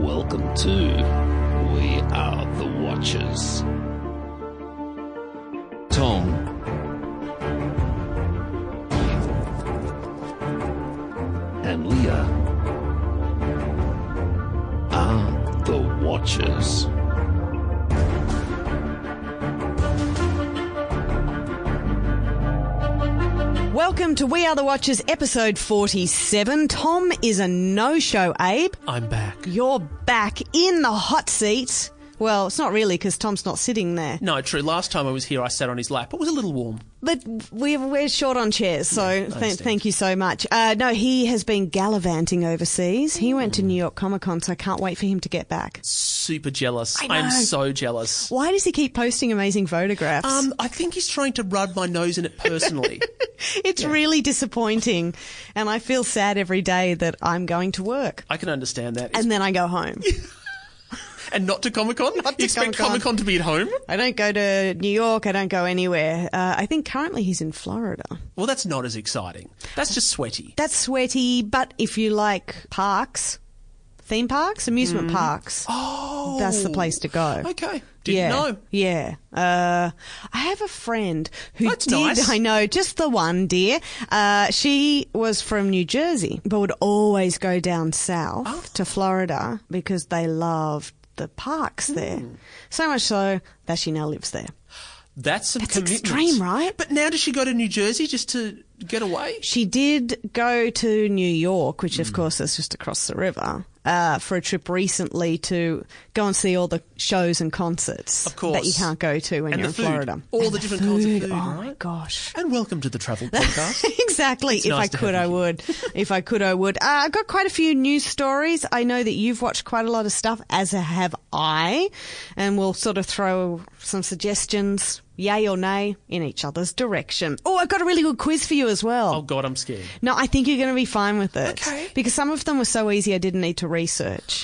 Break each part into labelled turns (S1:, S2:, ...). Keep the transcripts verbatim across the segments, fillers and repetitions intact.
S1: Welcome to We Are the Watchers. Tom and Leah are the Watchers.
S2: Welcome to We Are the Watchers, episode forty-seven. Tom is a no-show, Abe.
S3: I'm back.
S2: You're back in the hot seat. Well, it's not really, because Tom's not sitting there.
S3: No, true. Last time I was here, I sat on his lap. It was a little warm.
S2: But we're, we're short on chairs, so
S3: Yeah,
S2: th-
S3: understand.
S2: thank you so much. Uh, no, he has been gallivanting overseas. He went to New York Comic Con, so I can't wait for him to get back.
S3: Super jealous.
S2: I know.
S3: I'm so jealous.
S2: Why does he keep posting amazing photographs?
S3: Um, I think he's trying to rub my nose in it personally.
S2: it's really disappointing, and I feel sad every day that I'm going to work.
S3: I can understand that.
S2: And then I go home.
S3: And not to Comic-Con?
S2: Not to
S3: You expect
S2: Comic-Con.
S3: Comic-Con to be at home?
S2: I don't go to New York. I don't go anywhere. Uh, I think currently he's in Florida.
S3: Well, that's not as exciting. That's just sweaty.
S2: That's sweaty, but if you like parks, theme parks, amusement parks,
S3: Oh.
S2: that's the place to go.
S3: Okay. Didn't
S2: yeah,
S3: know.
S2: Yeah. Uh, I have a friend who
S3: That's
S2: did,
S3: nice.
S2: I know, just the one, dear. Uh, she was from New Jersey, but would always go down south
S3: Oh.
S2: to Florida because they loved the parks there.
S3: Hmm.
S2: So much so that she now lives there.
S3: That's some
S2: That's
S3: commitment.
S2: extreme, right?
S3: But now does she go to New Jersey just to get away?
S2: She did go to New York, which
S3: Hmm.
S2: of course is just across the river, uh, for a trip recently to go and see all the shows and concerts
S3: Of course.
S2: that you can't go to when
S3: And
S2: you're
S3: the
S2: in
S3: food.
S2: Florida.
S3: All
S2: And
S3: the different kinds of food,
S2: Oh my
S3: right?
S2: gosh.
S3: And welcome to the Travel Podcast.
S2: Exactly.
S3: It's
S2: If
S3: nice
S2: I
S3: to
S2: could,
S3: have
S2: I
S3: you
S2: would. If I could, I would. Uh, I've got quite a few news stories. I know that you've watched quite a lot of stuff, as have I, and we'll sort of throw some suggestions, yay or nay, in each other's direction. Oh, I've got a really good quiz for you as well.
S3: Oh, God, I'm scared.
S2: No, I think you're going to be fine with it.
S3: Okay.
S2: Because some of them were so easy I didn't need to research.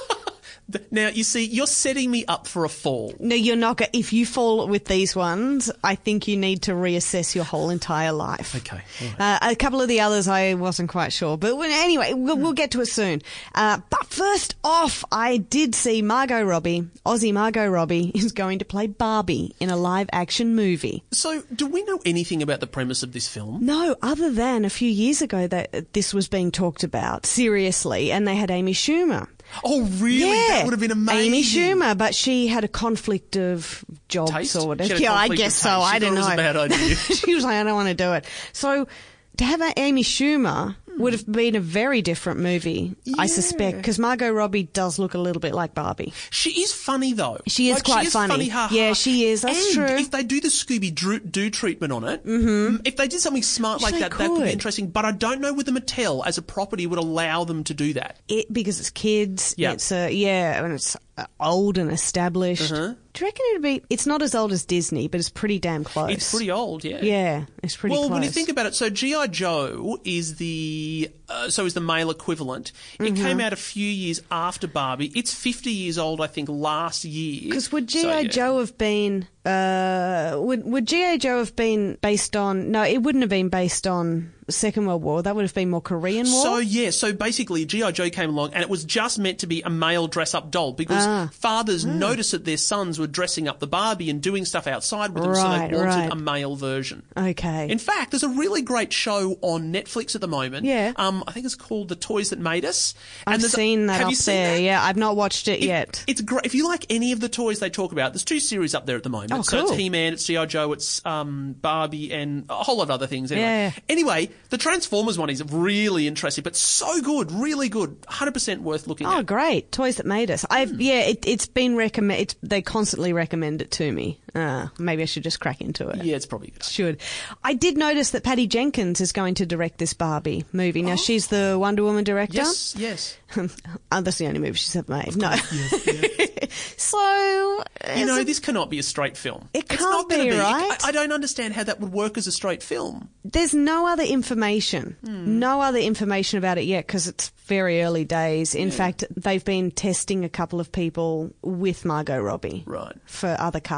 S3: Th- Now, you see, you're setting me up for a fall.
S2: No, you're not. Go- if you fall with these ones, I think you need to reassess your whole entire life.
S3: Okay. All right.
S2: Uh, a couple of the others I wasn't quite sure. But well, anyway, we'll, we'll get to it soon. Uh, but first off, I did see Margot Robbie, Aussie Margot Robbie, is going to play Barbie in a live-action movie.
S3: So, do we know anything about the premise of this film?
S2: No, other than a few years ago that this was being talked about seriously, and they had Amy Schumer.
S3: Oh, really?
S2: Yeah,
S3: That would have been amazing.
S2: Amy Schumer, but she had a conflict of jobs
S3: Taste?
S2: or whatever.
S3: She had a
S2: Yeah, I
S3: conflict
S2: guess
S3: of
S2: so.
S3: taste. She
S2: I don't
S3: thought
S2: know.
S3: it was a bad idea.
S2: She was like, I don't want to do it. So to have Amy Schumer would have been a very different movie, I
S3: Yeah.
S2: suspect, because Margot Robbie does look a little bit like Barbie.
S3: She is funny, though.
S2: She is
S3: Like,
S2: quite
S3: she is
S2: funny.
S3: funny ha, ha.
S2: Yeah, she is. That's
S3: and
S2: true.
S3: if they do the Scooby-Doo treatment on it, mm-hmm. if they did something smart like
S2: They
S3: that, that could
S2: could.
S3: be interesting. But I don't know whether Mattel, as a property, would allow them to do that.
S2: It, because it's kids.
S3: Yeah.
S2: It's uh, yeah, and it's uh, old and established.
S3: Uh-huh.
S2: Do you reckon it'd be? It's not as old as Disney, but it's pretty damn close.
S3: It's pretty old, yeah.
S2: Yeah, it's pretty
S3: well,
S2: close.
S3: when you think about it, so G I. Joe is the uh, so is the male equivalent. It
S2: Mm-hmm.
S3: came out a few years after Barbie. It's fifty years old, I think, last year.
S2: Because would G I.
S3: So, yeah.
S2: Joe have been? Uh, would would G I. Joe have been based on? No, it wouldn't have been based on the Second World War. That would have been more Korean War.
S3: So yeah, so basically G I. Joe came along and it was just meant to be a male dress-up doll because
S2: Ah.
S3: fathers noticed that their sons were dressing up the Barbie and doing stuff outside with them, so
S2: Right,
S3: they wanted
S2: right.
S3: a male version.
S2: Okay.
S3: In fact, there's a really great show on Netflix at the moment.
S2: Yeah.
S3: Um, I think it's called The Toys That Made Us.
S2: I've
S3: there's a-
S2: seen that
S3: have
S2: up
S3: you seen
S2: there.
S3: that?
S2: Yeah, I've not watched it,
S3: It-
S2: yet.
S3: It's great. If you like any of the toys they talk about, there's two series up there at the moment.
S2: Oh,
S3: So it's
S2: cool.
S3: He-Man, it's G I. Joe, it's um, Barbie, and a whole lot of other things. Anyway.
S2: Yeah.
S3: Anyway, the Transformers one is really interesting, but so good, really good, one hundred percent worth looking
S2: Oh,
S3: at.
S2: great! Toys That Made Us. I've yeah, it, it's been recommend. It's, they constantly recommend it to me. Uh, maybe I should just crack into it.
S3: Yeah, it's probably good.
S2: Should. I did notice that Patty Jenkins is going to direct this Barbie movie. Now, she's the Wonder Woman director.
S3: Yes, yes.
S2: Oh, that's the only movie she's ever made. No. So,
S3: You
S2: is
S3: know,
S2: it-
S3: this cannot be a straight film.
S2: It
S3: It's
S2: can't
S3: not gonna
S2: be,
S3: be.
S2: right?
S3: I, I don't understand how that would work as a straight film.
S2: there's no other information,
S3: Hmm.
S2: no other information about it yet because it's very early days. In fact, they've been testing a couple of people with Margot Robbie
S3: Right.
S2: for other casting.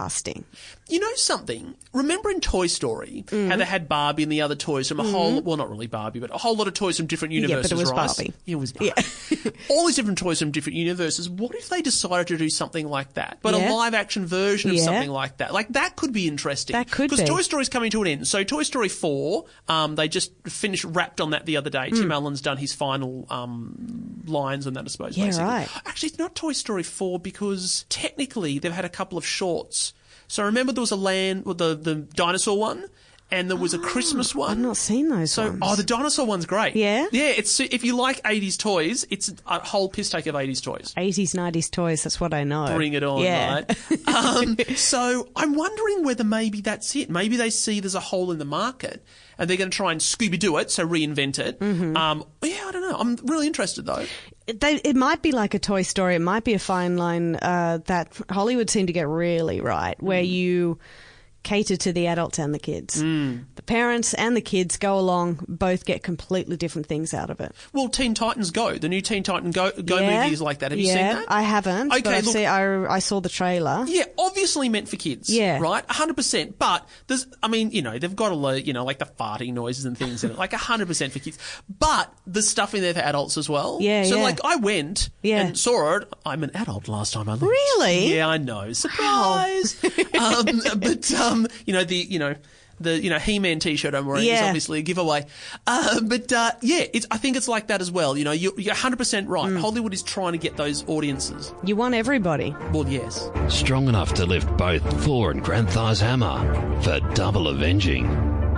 S3: You know something? Remember in Toy Story
S2: Mm.
S3: how they had Barbie and the other toys from a whole, well, not really Barbie, but a whole lot of toys from different universes,
S2: it was
S3: right?
S2: Barbie.
S3: Yeah, it was Barbie.
S2: Yeah.
S3: All these different toys from different universes. What if they decided to do something like that, but
S2: Yeah.
S3: a live-action version of
S2: Yeah.
S3: something like that? Like, that could be interesting.
S2: That could
S3: Because
S2: be.
S3: Toy Story's coming to an end. So Toy Story four, um, they just finished, wrapped on that the other day.
S2: Mm.
S3: Tim Allen's done his final um, lines on that, I suppose,
S2: Yeah,
S3: basically.
S2: right.
S3: Actually, it's not Toy Story four because technically they've had a couple of shorts. So remember there was a land, well, the, the dinosaur one, and there was a Christmas one.
S2: I've not seen those
S3: So,
S2: ones.
S3: oh, the dinosaur one's great.
S2: Yeah?
S3: Yeah, it's if you like eighties toys, it's a whole piss take of eighties toys.
S2: eighties, nineties toys, that's what I know.
S3: Bring it on,
S2: yeah.
S3: right? um, so I'm wondering whether maybe that's it. Maybe they see there's a hole in the market and they're going to try and Scooby-Doo it, so reinvent it.
S2: Mm-hmm.
S3: Um, yeah, I don't know. I'm really interested, though.
S2: They, it might be like a Toy Story. It might be a fine line uh, that Hollywood seemed to get really right, where
S3: Mm.
S2: you cater to the adults and the kids.
S3: Mm.
S2: The parents and the kids go along, both get completely different things out of it.
S3: Well, Teen Titans Go, the new Teen Titan Go, Go
S2: yeah.
S3: movie is like that. Have you
S2: yeah,
S3: seen that?
S2: I haven't,
S3: Okay,
S2: but I've
S3: look-
S2: seen, I, I saw the trailer.
S3: Yeah, obviously meant for kids.
S2: Yeah.
S3: Right? one hundred percent. But there's, I mean, you know, they've got a lot, you know, like the farting noises and things in it, like one hundred percent for kids. But there's stuff in there for adults as well.
S2: Yeah,
S3: So,
S2: yeah.
S3: like, I went
S2: Yeah.
S3: and saw it. I'm an adult last time I looked.
S2: Really?
S3: Yeah, I know. Surprise. um, but, um, you know, the, you know, the you know He-Man T-shirt I'm wearing is
S2: Yeah.
S3: obviously a giveaway, uh, but uh, yeah, it's, I think it's like that as well. You know, you're, you're one hundred percent right.
S2: Mm.
S3: Hollywood is trying to get those audiences.
S2: You want everybody.
S3: Well, yes.
S1: Strong enough to lift both Thor and Granthar's hammer for double avenging.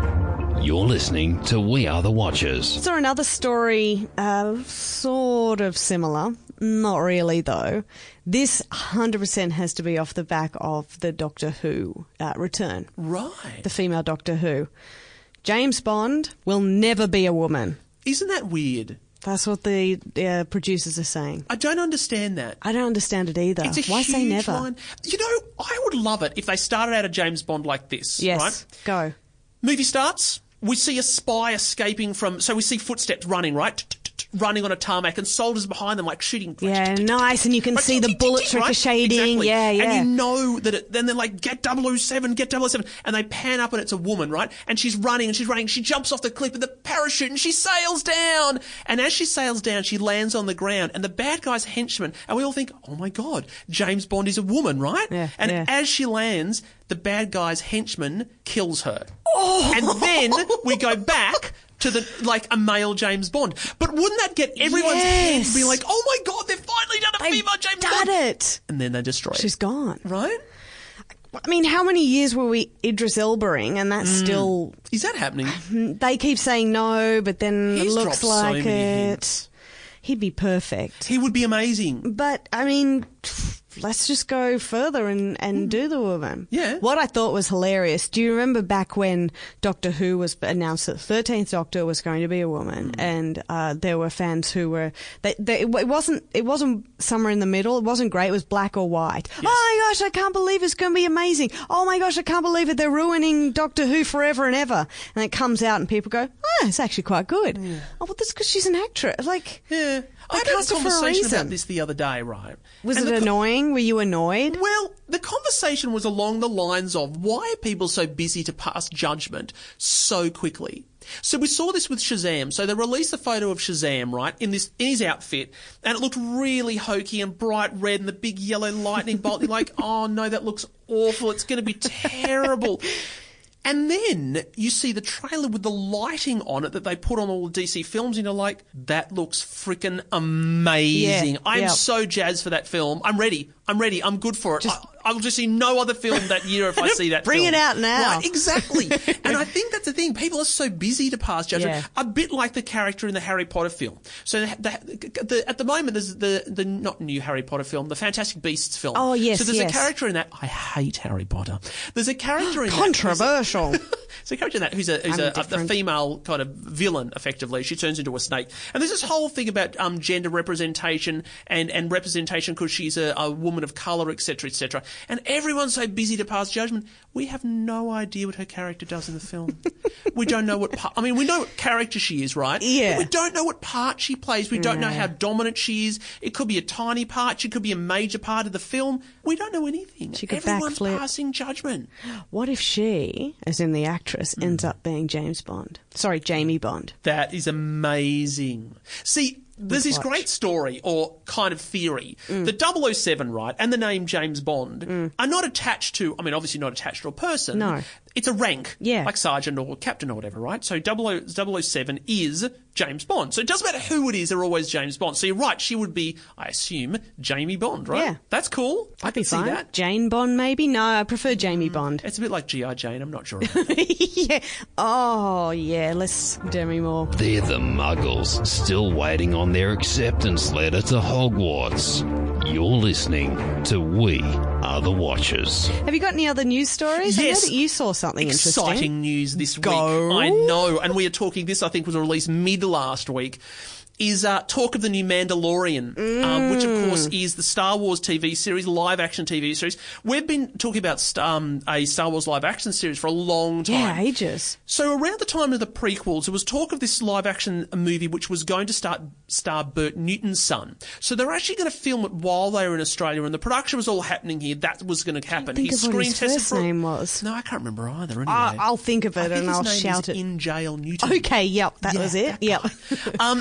S1: You're listening to We Are the Watchers.
S2: Saw another story, uh, sort of similar. Not really, though. This one hundred percent has to be off the back of the Doctor Who uh, return.
S3: Right.
S2: The female Doctor Who. James Bond will never be a woman.
S3: Isn't that weird?
S2: That's what the uh, producers are saying.
S3: I don't understand that.
S2: I don't understand it either.
S3: It's a
S2: Why
S3: huge
S2: say never?
S3: line. You know, I would love it if they started out a James Bond like this.
S2: Yes,
S3: Right?
S2: go.
S3: Movie starts. We see a spy escaping from. So we see footsteps running, right? Running on a tarmac, and soldiers behind them, like shooting.
S2: Yeah, nice, and you can
S3: Right,
S2: see
S3: tick,
S2: the
S3: tick, tick,
S2: bullets
S3: tick, right?
S2: ricocheting.
S3: Exactly.
S2: Yeah, yeah.
S3: And you know that it, then they're like, get double oh seven, get double oh seven. And they pan up and it's a woman, right? And she's running and she's running. She jumps off the cliff with the parachute and she sails down. And as she sails down, she lands on the ground. And the bad guy's henchman, and we all think, oh my God, James Bond is a woman, right?
S2: Yeah,
S3: and
S2: yeah.
S3: as she lands, the bad guy's henchman kills her. Oh. And then we go back to the like a male James Bond. But wouldn't that get everyone's head
S2: Yes.
S3: to be like, oh my God, they've finally done a
S2: They've
S3: female James
S2: done
S3: Bond.
S2: it.
S3: And then they destroy
S2: She's
S3: it.
S2: gone.
S3: Right?
S2: I mean, how many years were we Idris Elbering, and that's
S3: Mm.
S2: still...
S3: Is that happening?
S2: They keep saying no, but then
S3: He's
S2: it looks
S3: dropped so
S2: like
S3: many
S2: it.
S3: hints.
S2: He'd be perfect.
S3: He would be amazing.
S2: But, I mean, let's just go further and, and do the woman.
S3: Yeah.
S2: What I thought was hilarious, do you remember back when Doctor Who was announced that the thirteenth Doctor was going to be a woman, and uh, there were fans who were... They, they, it wasn't It wasn't somewhere in the middle. It wasn't grey. It was black or white. Oh, my gosh, I can't believe it's going to be amazing. Oh, my gosh, I can't believe it. They're ruining Doctor Who forever and ever. And it comes out and people go, oh, it's actually quite good. Oh, well, that's because she's an actress. Like...
S3: Yeah. I had
S2: cast
S3: a
S2: her for a
S3: conversation
S2: reason.
S3: about this the other day, right?
S2: Was
S3: And
S2: it
S3: the co-
S2: annoying? Were you annoyed?
S3: Well, the conversation was along the lines of, why are people so busy to pass judgment so quickly? So we saw this with Shazam. So they released a photo of Shazam, right, in this in his outfit, and it looked really hokey and bright red and the big yellow lightning bolt. You're like, oh no, that looks awful. It's going to be terrible. And then you see the trailer with the lighting on it that they put on all the D C films, and you're like, that looks freaking amazing.
S2: Yeah,
S3: I'm
S2: yeah.
S3: so jazzed for that film. I'm ready. I'm ready. I'm good for it.
S2: Just-
S3: I, I'll just see no other film that year if I see that
S2: Bring
S3: film.
S2: it out now.
S3: Right, exactly. And I think that's the thing. People are so busy to pass judgment.
S2: Yeah.
S3: A bit like the character in the Harry Potter film. So the, the, the, at the moment, there's the, the not new Harry Potter film, the Fantastic Beasts film.
S2: Oh, yes,
S3: So there's
S2: yes.
S3: a character in that. I hate Harry Potter. There's a character in that.
S2: Controversial.
S3: There's a character in that who's a, who's
S2: I'm
S3: a, a,
S2: different.
S3: female kind of villain, effectively. She turns into a snake. And there's this whole thing about um, gender representation and, and representation because she's a, a woman of colour, et cetera, et cetera. and everyone's so busy to pass judgment. We have no idea what her character does in the film. We don't know what part, I mean, we know what character she is, right?
S2: Yeah.
S3: But we don't know what part she plays. We don't know how dominant she is. It could be a tiny part. She could be a major part of the film. We don't know anything.
S2: She could
S3: Everyone's
S2: backflip.
S3: passing judgment.
S2: What if she, as in the actress, ends up being James Bond? Sorry, Jamie Bond.
S3: That is amazing. See, there's this
S2: watch.
S3: great story or kind of theory
S2: Mm.
S3: that double oh seven, right, and the name James Bond are not attached to, I mean, obviously not attached to a person.
S2: No.
S3: It's a rank,
S2: Yeah.
S3: like sergeant or captain or whatever, right? So double oh seven is James Bond. So it doesn't matter who it is, they're always James Bond. So you're right, she would be, I assume, Jamie Bond, right?
S2: Yeah.
S3: That's cool. I
S2: That'd be
S3: can see
S2: fine.
S3: that.
S2: Jane Bond, maybe? No, I prefer Jamie Bond.
S3: It's a bit like G I. Jane, I'm not sure.
S2: Yeah. Oh, yeah. Less Demi Moore.
S1: They're the Muggles, still waiting on their acceptance letter to Hogwarts. You're listening to We Are the Watchers.
S2: Have you got any other news stories? I know
S3: Yes.
S2: that you saw something interesting.
S3: Exciting news this
S2: Go.
S3: week. I know, and we are talking, this I think was released mid last week, is uh, talk of the new Mandalorian,
S2: Mm.
S3: um, which of course is the Star Wars T V series, live action T V series. We've been talking about st- um, a Star Wars live action series for a long time.
S2: Yeah, ages.
S3: So around the time of the prequels, there was talk of this live-action movie which was going to start star Bert Newton's son. So they're actually going to film it while they were in Australia, and the production was all happening here. That was going to happen.
S2: Think
S3: He
S2: of what his
S3: screen tested
S2: first
S3: for
S2: name was.
S3: No, I can't remember either. Anyway,
S2: Uh, I'll think of it
S3: I think
S2: and
S3: his
S2: I'll
S3: name
S2: shout
S3: is
S2: it.
S3: In Jail Newton.
S2: Okay, yep, that
S3: Yeah,
S2: was it.
S3: that
S2: Yep.
S3: guy. um,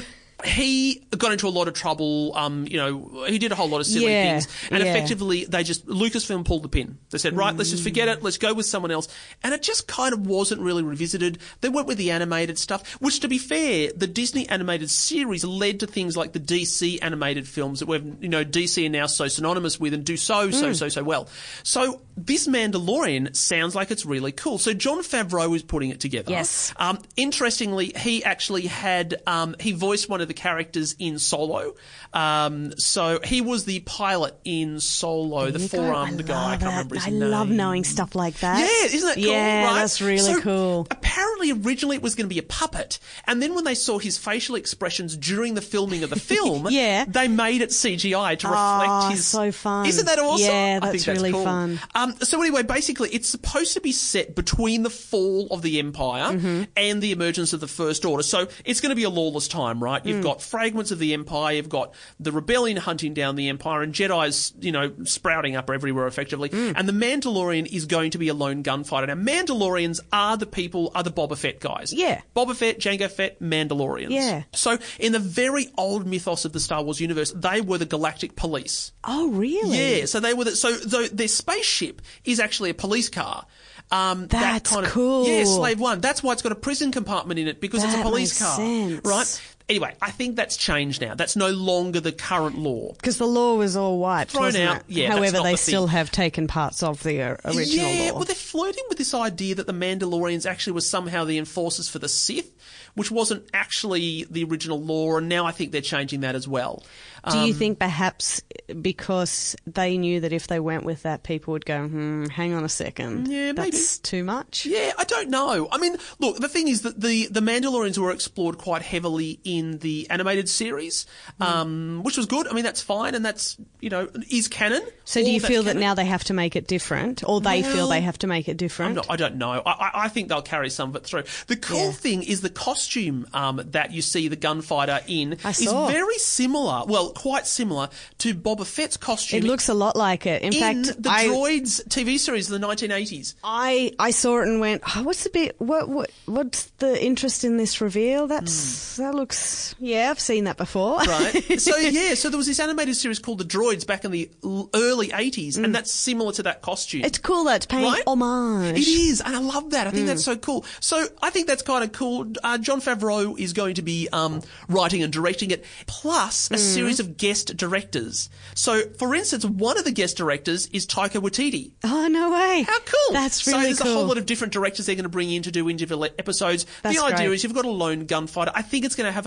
S3: he got into a lot of trouble. Um, you know, he did a whole lot of silly
S2: Yeah,
S3: things, and
S2: yeah.
S3: effectively they just Lucasfilm pulled the pin. They said, right, let's just forget it. Let's go with someone else, and it just kind of wasn't really revisited. They went with the animated stuff, which, to be fair, the Disney animated series led to things like the D C animated films that we've, you know, D C are now so synonymous with and do so, so, so, so well. So this Mandalorian sounds like it's really cool. So Jon Favreau is putting it together.
S2: Yes.
S3: Um, interestingly, he actually had um, he voiced one of the characters in Solo. Um, so he was the pilot in Solo, the
S2: You go.
S3: four-armed
S2: I
S3: guy. I
S2: love
S3: can't
S2: it.
S3: remember his
S2: I
S3: name.
S2: love knowing stuff like that.
S3: Yeah, isn't that cool?
S2: Yeah,
S3: right?
S2: that's really
S3: So,
S2: cool.
S3: Apparently, originally it was going to be a puppet, and then when they saw his facial expressions during the filming of the film,
S2: Yeah.
S3: they made it C G I to reflect
S2: Oh,
S3: his.
S2: so fun.
S3: Isn't that awesome?
S2: Yeah,
S3: I
S2: that's
S3: think that's
S2: really
S3: cool.
S2: fun.
S3: Um, so anyway, basically, it's supposed to be set between the fall of the Empire
S2: Mm-hmm.
S3: and the emergence of the First Order. So it's going to be a lawless time, right? You've
S2: Mm.
S3: got fragments of the Empire, you've got the rebellion hunting down the Empire, and Jedi's, you know, sprouting up everywhere effectively.
S2: Mm.
S3: And the Mandalorian is going to be a lone gunfighter. Now, Mandalorians are the people, are the Boba Fett guys.
S2: Yeah.
S3: Boba Fett, Jango Fett, Mandalorians.
S2: Yeah.
S3: So in the very old mythos of the Star Wars universe, they were the Galactic Police.
S2: Oh, really?
S3: Yeah, so they were the, so the, their spaceship is actually a police car. Um, that
S2: That's
S3: kind of,
S2: cool.
S3: Yeah, Slave One. That's why it's got a prison compartment in it, because it's a
S2: That
S3: police
S2: makes
S3: car,
S2: sense.
S3: right? Anyway, I think that's changed now. That's no longer the current law.
S2: Because the law was all wiped,
S3: Thrown
S2: wasn't
S3: out.
S2: it?
S3: Yeah, that's
S2: However,
S3: not
S2: they
S3: the
S2: still
S3: thing.
S2: have taken parts of the uh, original
S3: yeah,
S2: law.
S3: well, they're flirting with this idea that the Mandalorians actually were somehow the enforcers for the Sith, which wasn't actually the original law, and now I think they're changing that as well.
S2: Do you
S3: Um,
S2: think perhaps because they knew that if they went with that, people would go, hmm, hang on a second.
S3: Yeah, maybe.
S2: That's too much?
S3: Yeah, I don't know. I mean, look, the thing is that the, the Mandalorians were explored quite heavily in the animated series, um, which was good. I mean, that's fine, and that's, you know, is canon.
S2: So do
S3: All
S2: you
S3: that's
S2: feel that
S3: canon.
S2: now they have to make it different? Or they feel
S3: Well,
S2: they have to make it different?
S3: I'm not, I don't know. I, I, I think they'll carry some of it through. The cool
S2: Yeah.
S3: thing is the costume um, that you see the gunfighter in
S2: I
S3: is
S2: saw.
S3: very similar, well, quite similar to Boba Fett's costume.
S2: It looks a lot like it. In,
S3: in
S2: fact,
S3: the
S2: I,
S3: Droids T V series of the nineteen eighties.
S2: I I saw it and went, oh, what's the bit? What what what's the interest in this reveal? That's that looks. Yeah, I've seen that before.
S3: Right. So yeah, so there was this animated series called The Droids back in the l- early eighties, and that's similar to that costume.
S2: It's cool that it's paying
S3: Right?
S2: homage.
S3: It is, and I love that. I think
S2: Mm.
S3: that's so cool. So I think that's kind of cool. Uh, Jon Favreau is going to be um, writing and directing it, plus a
S2: Mm.
S3: series of guest directors. So, for instance, one of the guest directors is Taika Waititi.
S2: Oh no way!
S3: How cool!
S2: That's
S3: so
S2: really
S3: there's
S2: cool.
S3: a whole lot of different directors they're going to bring in to do individual episodes.
S2: That's
S3: the idea
S2: great.
S3: is you've got a lone gunfighter. I think it's going to have a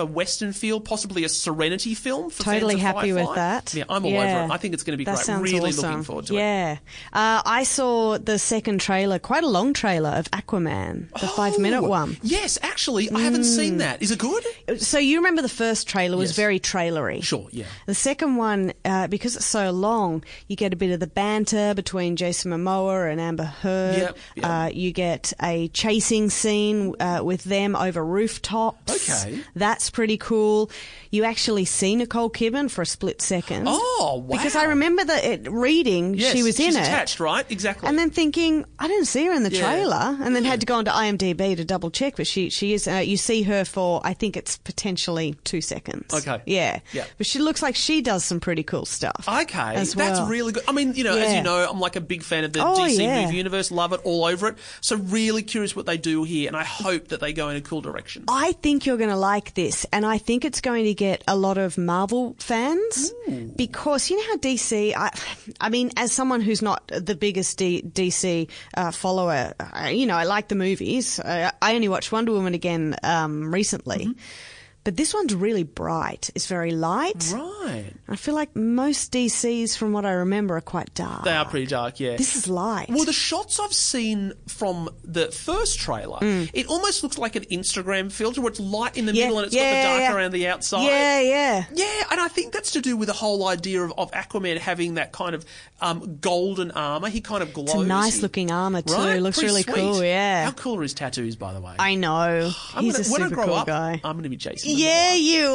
S3: Western feel, possibly a Serenity film for
S2: Totally
S3: fans of
S2: happy
S3: Firefly.
S2: with that.
S3: Yeah, I'm all
S2: Yeah.
S3: over it. I think it's going to be
S2: That
S3: great.
S2: sounds
S3: Really
S2: awesome.
S3: looking forward to it.
S2: Yeah. Uh, I saw the second trailer, quite a long trailer, of Aquaman, the
S3: Oh,
S2: five-minute one.
S3: Yes, actually, I haven't seen that. Is it good?
S2: So you remember the first trailer was
S3: Yes.
S2: very trailery.
S3: Sure, yeah.
S2: The second one, uh, because it's so long, you get a bit of the banter between Jason Momoa and Amber Heard.
S3: Yep, yep.
S2: Uh, you get a chasing scene uh, with them over rooftops.
S3: Okay.
S2: That's pretty cool. You actually see Nicole Kidman for a split second.
S3: Oh, wow.
S2: Because I remember that it, reading
S3: Yes,
S2: she was
S3: she's
S2: in it.
S3: attached, right? Exactly.
S2: And then thinking, I didn't see her in the
S3: Yeah.
S2: trailer, and then had to go onto IMDb to double check. But she, she is. Uh, you see her for, I think it's potentially two seconds.
S3: Okay.
S2: Yeah.
S3: Yeah.
S2: But she looks like she does some pretty cool stuff.
S3: Okay,
S2: as
S3: that's
S2: well.
S3: really good. I mean, you know, as
S2: Yeah.
S3: you know, I'm like a big fan of the
S2: Oh,
S3: D C
S2: yeah.
S3: movie universe, love it, all over it. So really curious what they do here, and I hope that they go in a cool direction.
S2: I think you're going to like this, and I think it's going to get a lot of Marvel fans because you know how D C. I, I mean, as someone who's not the biggest D, DC uh, follower, I, you know, I like the movies. I, I only watched Wonder Woman again um, recently.
S3: Mm-hmm.
S2: But this one's really bright. It's very light.
S3: Right.
S2: I feel like most D Cs, from what I remember, are quite dark.
S3: They are pretty dark, yeah.
S2: This is light.
S3: Well, the shots I've seen from the first trailer, it almost looks like an Instagram filter where it's light in the
S2: Mm. Yeah,
S3: middle and it's
S2: yeah,
S3: got the dark
S2: yeah.
S3: around the outside.
S2: Yeah, yeah.
S3: Yeah, and I think that's to do with the whole idea of, of Aquaman having that kind of um, golden armour. He kind of glows.
S2: It's a nice
S3: He-
S2: looking armour too.
S3: Right?
S2: Looks
S3: Pretty
S2: really
S3: sweet.
S2: cool, yeah.
S3: How cool are his tattoos, by the way?
S2: I know.
S3: I'm
S2: He's
S3: gonna-
S2: a
S3: when I
S2: super
S3: grow
S2: cool
S3: up,
S2: guy.
S3: I'm going to be Jason
S2: Yeah,
S3: Momoa.
S2: you are.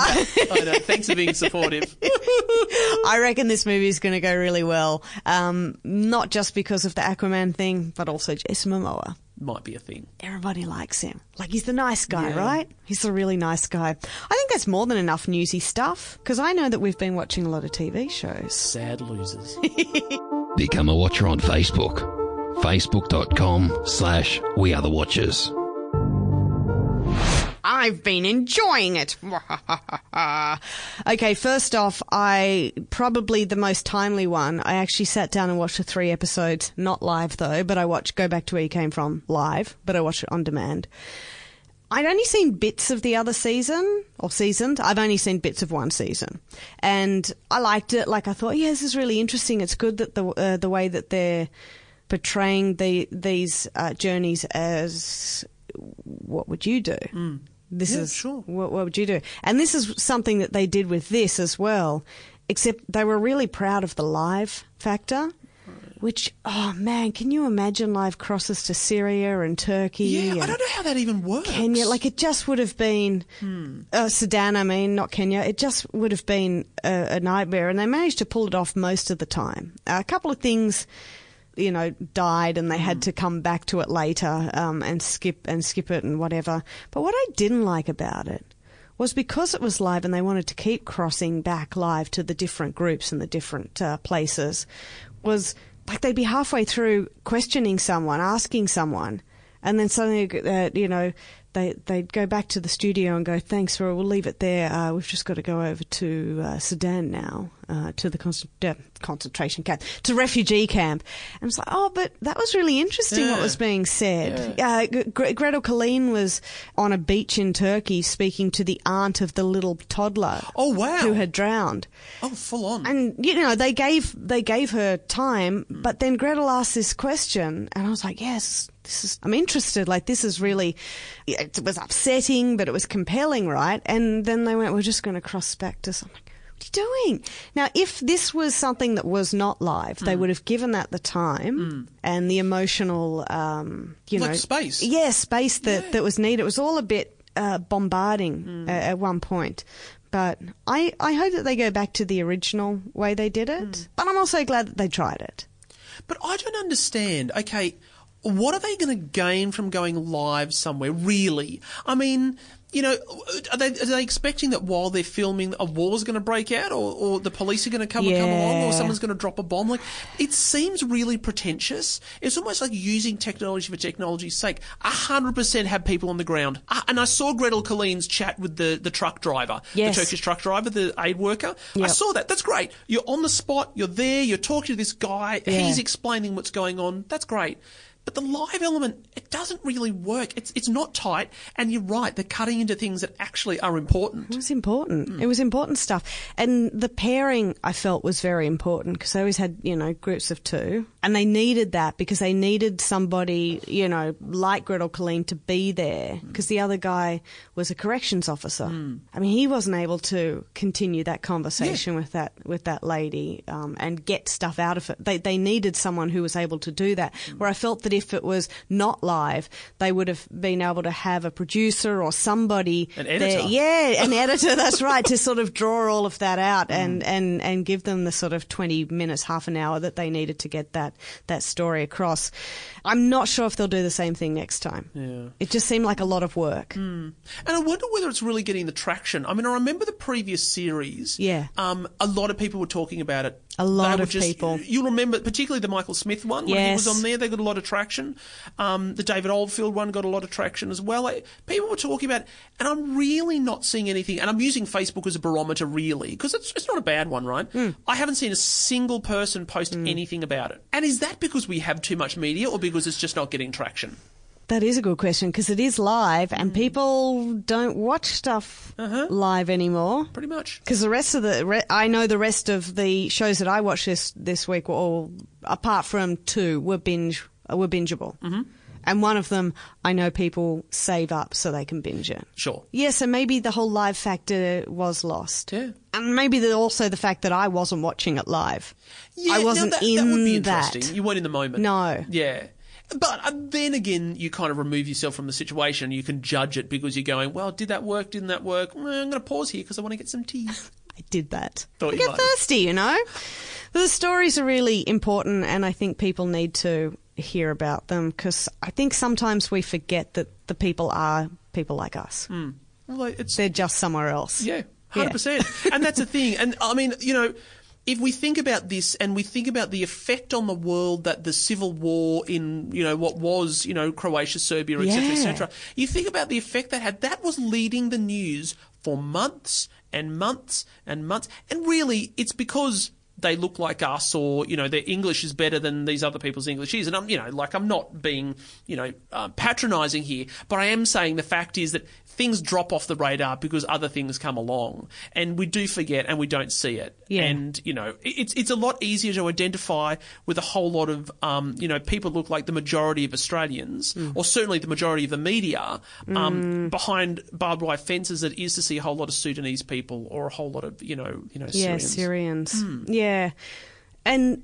S3: I know. Thanks for being supportive.
S2: I reckon this movie is going to go really well. Um, not just because of the Aquaman thing, but also Jason Momoa.
S3: Might be a thing.
S2: Everybody likes him. Like, he's the nice guy,
S3: Yeah.
S2: right? He's the really nice guy. I think that's more than enough newsy stuff, because I know that we've been watching a lot of T V shows.
S3: Sad losers.
S1: Become a watcher on Facebook. Facebook.com slash We Are The Watchers.
S2: I've been enjoying it. Okay, first off, I probably the most timely one. I actually sat down and watched the three episodes, not live though, but I watched Go Back to Where You Came From live, but I watched it on demand. I'd only seen bits of the other season, or seasons. I've only seen bits of one season. And I liked it. Like, I thought, yeah, this is really interesting. It's good that the uh, the way that they're portraying the these uh, journeys as what would you do? Mm. This
S3: Yeah,
S2: is
S3: sure.
S2: what, what would you do? And this is something that they did with this as well, except they were really proud of the live factor. Which, oh man, can you imagine live crosses to Syria and Turkey?
S3: Yeah,
S2: and
S3: I don't know how that even works.
S2: Kenya, like it just would have been,
S3: Hmm.
S2: uh, Sudan, I mean, not Kenya, it just would have been a, a nightmare, and they managed to pull it off most of the time. Uh, a couple of things, you know, died and they
S3: Hmm.
S2: had to come back to it later um, and skip and skip it and whatever. But what I didn't like about it was because it was live and they wanted to keep crossing back live to the different groups and the different uh, places, was like they'd be halfway through questioning someone, asking someone, and then suddenly, uh, you know, they, they'd go back to the studio and go, thanks, well, we'll leave it there. Uh, we've just got to go over to uh, Sudan now, uh, to the con- uh, concentration camp, to refugee camp. And it's like, oh, but that was really interesting what
S3: Yeah.
S2: was being said. Uh, G- G- Gretel Colleen was on a beach in Turkey speaking to the aunt of the little toddler
S3: Oh, wow.
S2: who had drowned.
S3: Oh, full on.
S2: And you know, they gave they gave her time, but then Gretel asked this question, and I was like, yes, this is. I'm interested. Like, this is really. It was upsetting, but it was compelling, right? And then they went, we're just going to cross back to something. What are you doing? Now, if this was something that was not live, they would have given that the time and the emotional, um, you
S3: Like
S2: know,
S3: space.
S2: Yeah, space that
S3: Yeah.
S2: that was needed. It was all a bit uh, bombarding uh, at one point. But I, I hope that they go back to the original way they did it. But I'm also glad that they tried it.
S3: But I don't understand. Okay, what are they going to gain from going live somewhere, really? I mean, you know, are they, are they expecting that while they're filming a war is going to break out, or, or the police are going to come and come along, or
S2: Yeah.
S3: someone's going to drop a bomb? Like, it seems really pretentious. It's almost like using technology for technology's sake. A hundred percent have people on the ground. Uh, and I saw Gretel Colleen's chat with the, the truck driver,
S2: Yes.
S3: the Turkish truck driver, the aid worker. I
S2: Yep.
S3: saw that. That's great. You're on the spot. You're there. You're talking to this guy.
S2: Yeah.
S3: He's explaining what's going on. That's great. But the live element, it doesn't really work. It's it's not tight, and you're right, they're cutting into things that actually are important.
S2: It was important. Mm. It was important stuff. And the pairing, I felt, was very important because they always had, you know, groups of two. And they needed that because they needed somebody, you know, like Gretel Killeen to be there because mm. the other guy was a corrections officer. Mm. I mean, he wasn't able to continue that conversation yeah. with that with that lady um, and get stuff out of it. They, they needed someone who was able to do that, mm. where I felt that if it was not live, they would have been able to have a producer or somebody.
S3: An editor.
S2: There, yeah, an editor, that's right, to sort of draw all of that out mm. and, and, and give them the sort of twenty minutes, half an hour that they needed to get that, that story across. I'm not sure if they'll do the same thing next time.
S3: Yeah.
S2: It just seemed like a lot of work.
S3: Mm. And I wonder whether it's really getting the traction. I mean, I remember the previous series.
S2: Yeah.
S3: Um, a lot of people were talking about it.
S2: A lot
S3: They
S2: of
S3: just,
S2: people.
S3: You'll remember, particularly the Michael Smith one, when
S2: yes.
S3: he was on there, they got a lot of traction. Um, the David Oldfield one got a lot of traction as well. Like, people were talking about it, and I'm really not seeing anything, and I'm using Facebook as a barometer, really, because it's, it's not a bad one, right?
S2: Mm.
S3: I haven't seen a single person post mm. anything about it. And is that because we have too much media, or because it's just not getting traction?
S2: That is a good question because it is live and people don't watch stuff
S3: uh-huh.
S2: live anymore.
S3: Pretty much.
S2: Because the rest of the, re- I know the rest of the shows that I watched this this week were all, apart from two, were binge were bingeable.
S3: Mm-hmm.
S2: And one of them, I know people save up so they can binge it.
S3: Sure.
S2: Yeah, so maybe the whole live factor was lost.
S3: Yeah.
S2: And maybe the, also the fact that I wasn't watching it live.
S3: Yeah,
S2: I wasn't
S3: now that,
S2: in
S3: that would be
S2: that.
S3: interesting. You weren't in the moment.
S2: No.
S3: Yeah. But uh, then again, you kind of remove yourself from the situation. You can judge it because you're going, well, did that work? Didn't that work? Well, I'm going to pause here because I want to get some tea.
S2: I did that.
S3: Thought
S2: I
S3: you
S2: get
S3: might.
S2: thirsty, you know. The stories are really important, and I think people need to hear about them because I think sometimes we forget that the people are people like us.
S3: Mm. Well, it's,
S2: they're just somewhere else.
S3: Yeah, one hundred percent. Yeah. And that's the thing. And I mean, you know, if we think about this and we think about the effect on the world that the civil war in, you know, what was, you know, Croatia, Serbia, et cetera,
S2: yeah.
S3: et cetera, you think about the effect that had. That was leading the news for months and months and months. And really, it's because they look like us, or, you know, their English is better than these other people's English is. And I'm, you know, like, I'm not being, you know, uh, patronising here, but I am saying the fact is that things drop off the radar because other things come along, and we do forget and we don't see it.
S2: Yeah.
S3: And, you know, it's it's a lot easier to identify with a whole lot of, um, you know, people look like the majority of Australians, mm. or certainly the majority of the media, um,
S2: mm.
S3: behind barbed wire fences, than it is to see a whole lot of Sudanese people or a whole lot of, you know, you know, Syrians.
S2: Yeah, Syrians.
S3: Mm.
S2: Yeah. And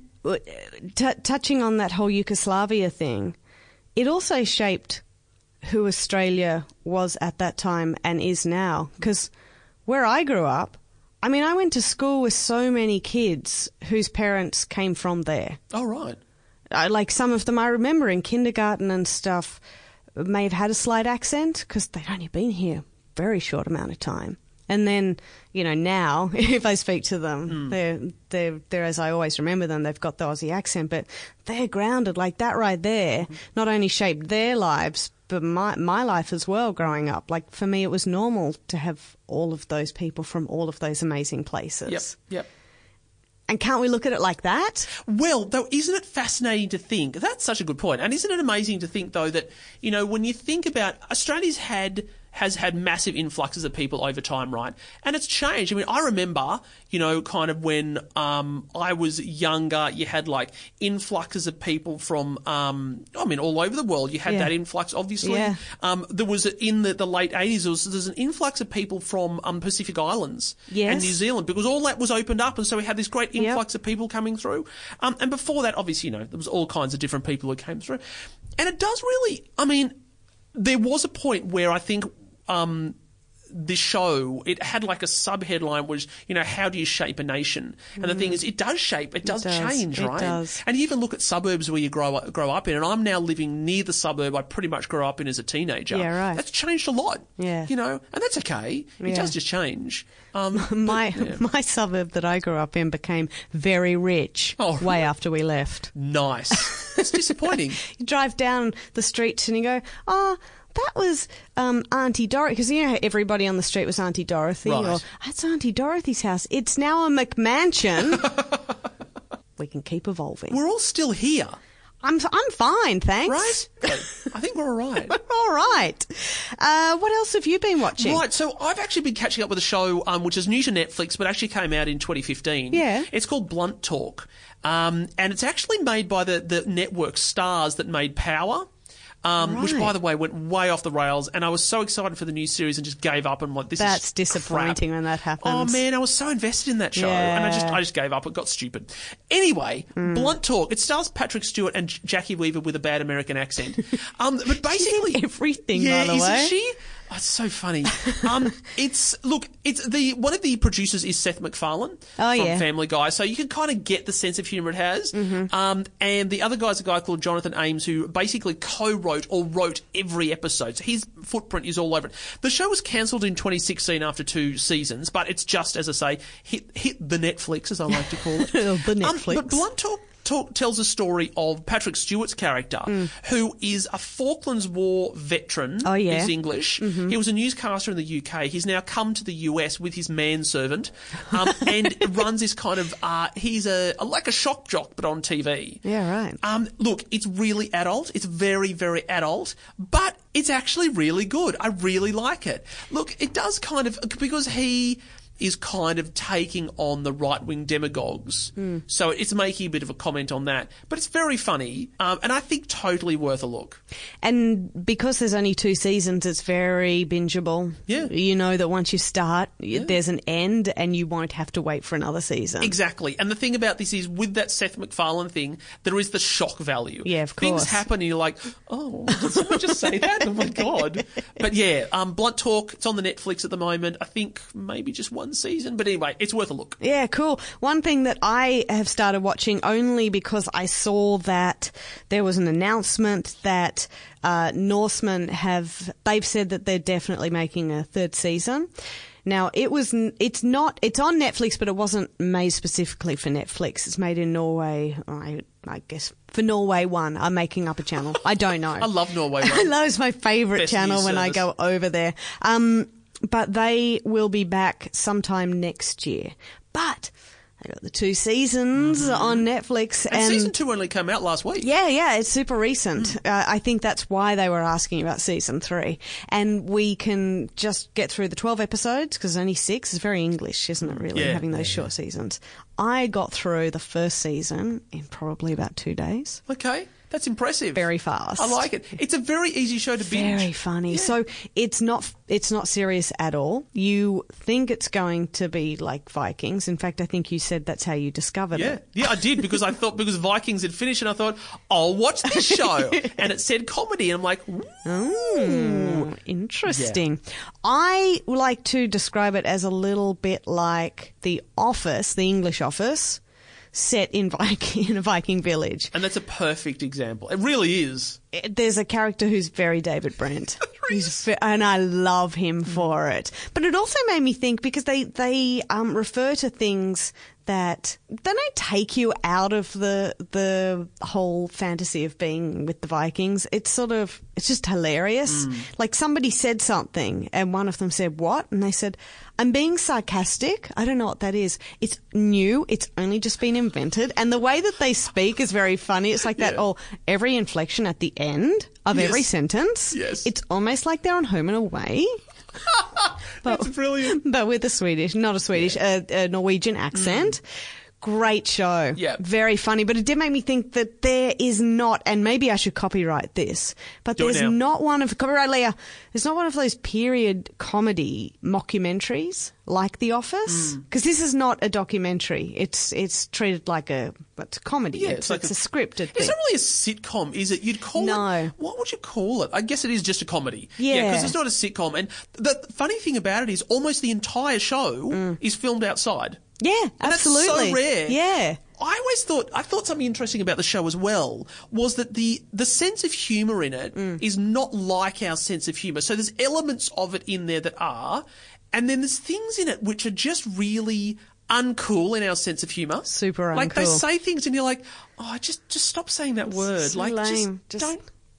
S2: t- touching on that whole Yugoslavia thing, it also shaped who Australia was at that time and is now. Because where I grew up, I mean, I went to school with so many kids whose parents came from there.
S3: Oh, right.
S2: I, like some of them I remember in kindergarten and stuff may have had a slight accent because they'd only been here a very short amount of time. And then, you know, now, if I speak to them, mm. they're, they're, they're, as I always remember them, they've got the Aussie accent, but they're grounded. Like that right there mm. not only shaped their lives, but my, my life as well growing up. Like for me, it was normal to have all of those people from all of those amazing places.
S3: Yep, yep.
S2: And can't we look at it like that?
S3: Well, though, isn't it fascinating to think, that's such a good point, and isn't it amazing to think, though, that, you know, when you think about, Australia's had, has had massive influxes of people over time, right? And it's changed. I mean, I remember, you know, kind of when um, I was younger, you had, like, influxes of people from, um, I mean, all over the world. You had
S2: yeah.
S3: that influx, obviously.
S2: Yeah.
S3: Um, there was, in the, the late eighties, there was, there was an influx of people from um, Pacific Islands
S2: yes.
S3: and New Zealand, because all that was opened up, and so we had this great influx yep. of people coming through. Um, and before that, obviously, you know, there was all kinds of different people who came through. And it does really, I mean, there was a point where I think um, this show, it had like a sub-headline was, you know, how do you shape a nation? And mm. the thing is, it does shape, it does,
S2: it does.
S3: change,
S2: it
S3: right?
S2: Does.
S3: And you even look at suburbs where you grow up, grow up in, and I'm now living near the suburb I pretty much grew up in as a teenager.
S2: Yeah, right.
S3: That's changed a lot.
S2: Yeah.
S3: You know, and that's okay. It
S2: yeah.
S3: does just change. Um,
S2: my
S3: but, yeah.
S2: my suburb that I grew up in became very rich
S3: oh,
S2: way
S3: right.
S2: after we left.
S3: Nice. It's disappointing.
S2: You drive down the streets and you go, oh, that was um, Auntie Dorothy, because you know how everybody on the street was Auntie Dorothy,
S3: right.
S2: or that's Auntie Dorothy's house. It's now a McMansion. We can keep evolving.
S3: We're all still here.
S2: I'm I'm fine, thanks.
S3: Right? Good. I think we're all right.
S2: All right. Uh, what else have you been watching?
S3: Right, so I've actually been catching up with a show um, which is new to Netflix, but actually came out in twenty fifteen.
S2: Yeah.
S3: It's called Blunt Talk, um, and it's actually made by the, the network Stars that made Power. Um,
S2: Right.
S3: Which, by the way, went way off the rails, and I was so excited for the new series and just gave up and like, this
S2: That's
S3: is
S2: disappointing
S3: crap.
S2: when that happens.
S3: Oh man, I was so invested in that show, and I just
S2: Yeah.
S3: I just gave up. It got stupid. Anyway, Blunt Talk. It stars Patrick Stewart and J- Jackie Weaver with a bad American accent. Um, but basically,
S2: everything,
S3: yeah,
S2: by the
S3: isn't
S2: way.
S3: she? Oh, it's so funny. Um, it's look, it's the one of the producers is Seth MacFarlane
S2: Oh,
S3: from
S2: yeah.
S3: Family Guy, so you can kind of get the sense of humour it has.
S2: Mm-hmm.
S3: Um, and the other guy's a guy called Jonathan Ames, who basically co-wrote or wrote every episode. So his footprint is all over it. The show was cancelled in twenty sixteen after two seasons, but it's just, as I say, hit hit the Netflix, as I like to call it.
S2: The
S3: Um,
S2: Netflix.
S3: but Blunt Talk Talk tells a story of Patrick Stewart's character, who is a Falklands War veteran.
S2: Oh, yeah.
S3: He's English. He was a newscaster in the U K. He's now come to the U S with his manservant, um, and runs this kind of. Uh, he's a, a like a shock jock, but on T V.
S2: Yeah, right.
S3: Um, look, it's really adult. It's very, very adult, but it's actually really good. I really like it. Look, it does kind of because he is kind of taking on the right-wing demagogues.
S2: Mm.
S3: So it's making a bit of a comment on that. But it's very funny, um, and I think totally worth a look.
S2: And because there's only two seasons, it's very bingeable.
S3: Yeah.
S2: You know that once you start, y there's an end and you won't have to wait for another season.
S3: Exactly. And the thing about this is, with that Seth MacFarlane thing, there is the shock value.
S2: Yeah, of
S3: Things
S2: course.
S3: happen and you're like, oh, did someone just say that? Oh, my God. But yeah, um, Blunt Talk, it's on the Netflix at the moment. I think maybe just one season. But anyway, it's worth a look.
S2: Yeah, cool. One thing that I have started watching only because I saw that there was an announcement that uh, Norsemen have, they've said that they're definitely making a third season. Now, it was, n- it's not, it's on Netflix, but it wasn't made specifically for Netflix. It's made in Norway, I, I guess, for Norway One. I'm making up a channel. I don't know.
S3: I love Norway
S2: I
S3: One.
S2: love it's my favourite
S3: Best
S2: channel
S3: news
S2: when I
S3: service.
S2: go over there. Um, but they will be back sometime next year. But they got the two seasons on Netflix,
S3: And,
S2: and,
S3: season two only came out last week.
S2: yeah, yeah, it's super recent. Uh, I think that's why they were asking about season three. And we can just get through the twelve episodes because only six is very English, isn't it? Really,
S3: Yeah,
S2: having those short seasons. I got through the first season in probably about two days.
S3: Okay. That's impressive.
S2: Very fast.
S3: I like it. It's a very easy show to binge.
S2: Very funny.
S3: Yeah.
S2: So it's not it's not serious at all. You think it's going to be like Vikings. In fact, I think you said that's how you discovered
S3: Yeah,
S2: it.
S3: yeah, I did because I thought because Vikings had finished and I thought I'll watch this show and it said comedy and I'm like, ooh.
S2: Ooh, interesting. I like to describe it as a little bit like The Office, the English Office, set in Viking in a Viking village.
S3: And that's a perfect example. It really is.
S2: It- There's a character who's very David Brent. He's ve- and I love him for it. But it also made me think because they they um, refer to things that they don't take you out of the the whole fantasy of being with the Vikings. It's sort of it's just hilarious. Like somebody said something and one of them said what, and they said, "I'm being sarcastic." I don't know what that is. It's new. It's only just been invented, and the way that they speak is very funny. It's like that.
S3: Yeah.
S2: Oh, every inflection at the end of every
S3: Yes.
S2: sentence.
S3: Yes.
S2: It's almost like they're on Home and Away.
S3: That's brilliant.
S2: But with a Swedish, not a Swedish, a, a Norwegian accent. Great show.
S3: Yeah.
S2: Very funny. But it did make me think that there is not, and maybe I should copyright this, but
S3: Do it
S2: there's
S3: now.
S2: not one of, copyright Leah, there's not one of those period comedy mockumentaries like The Office.
S3: Mm.
S2: Because this is not a documentary. It's it's treated like a, what's a comedy.
S3: Yeah,
S2: it's
S3: it's like
S2: it's a,
S3: a-
S2: scripted
S3: It's
S2: thing.
S3: not really a sitcom, is it? You'd call
S2: No.
S3: it. What would you call it? I guess it is just a comedy.
S2: Yeah.
S3: because it's not a sitcom. And the funny thing about it is, almost the entire show is filmed outside.
S2: Yeah,
S3: And that's so
S2: absolutely.
S3: rare.
S2: Yeah.
S3: I always thought I thought something interesting about the show as well was that the the sense of humour in it is
S2: Mm.
S3: not like our sense of humour. So there's elements of it in there that are, and then there's things in it which are just really uncool in our sense of humour.
S2: Super
S3: Like they
S2: uncool.
S3: say things and you're like, oh, just just stop saying that word.
S2: So
S3: like
S2: lame.
S3: just,
S2: Just-
S3: don't just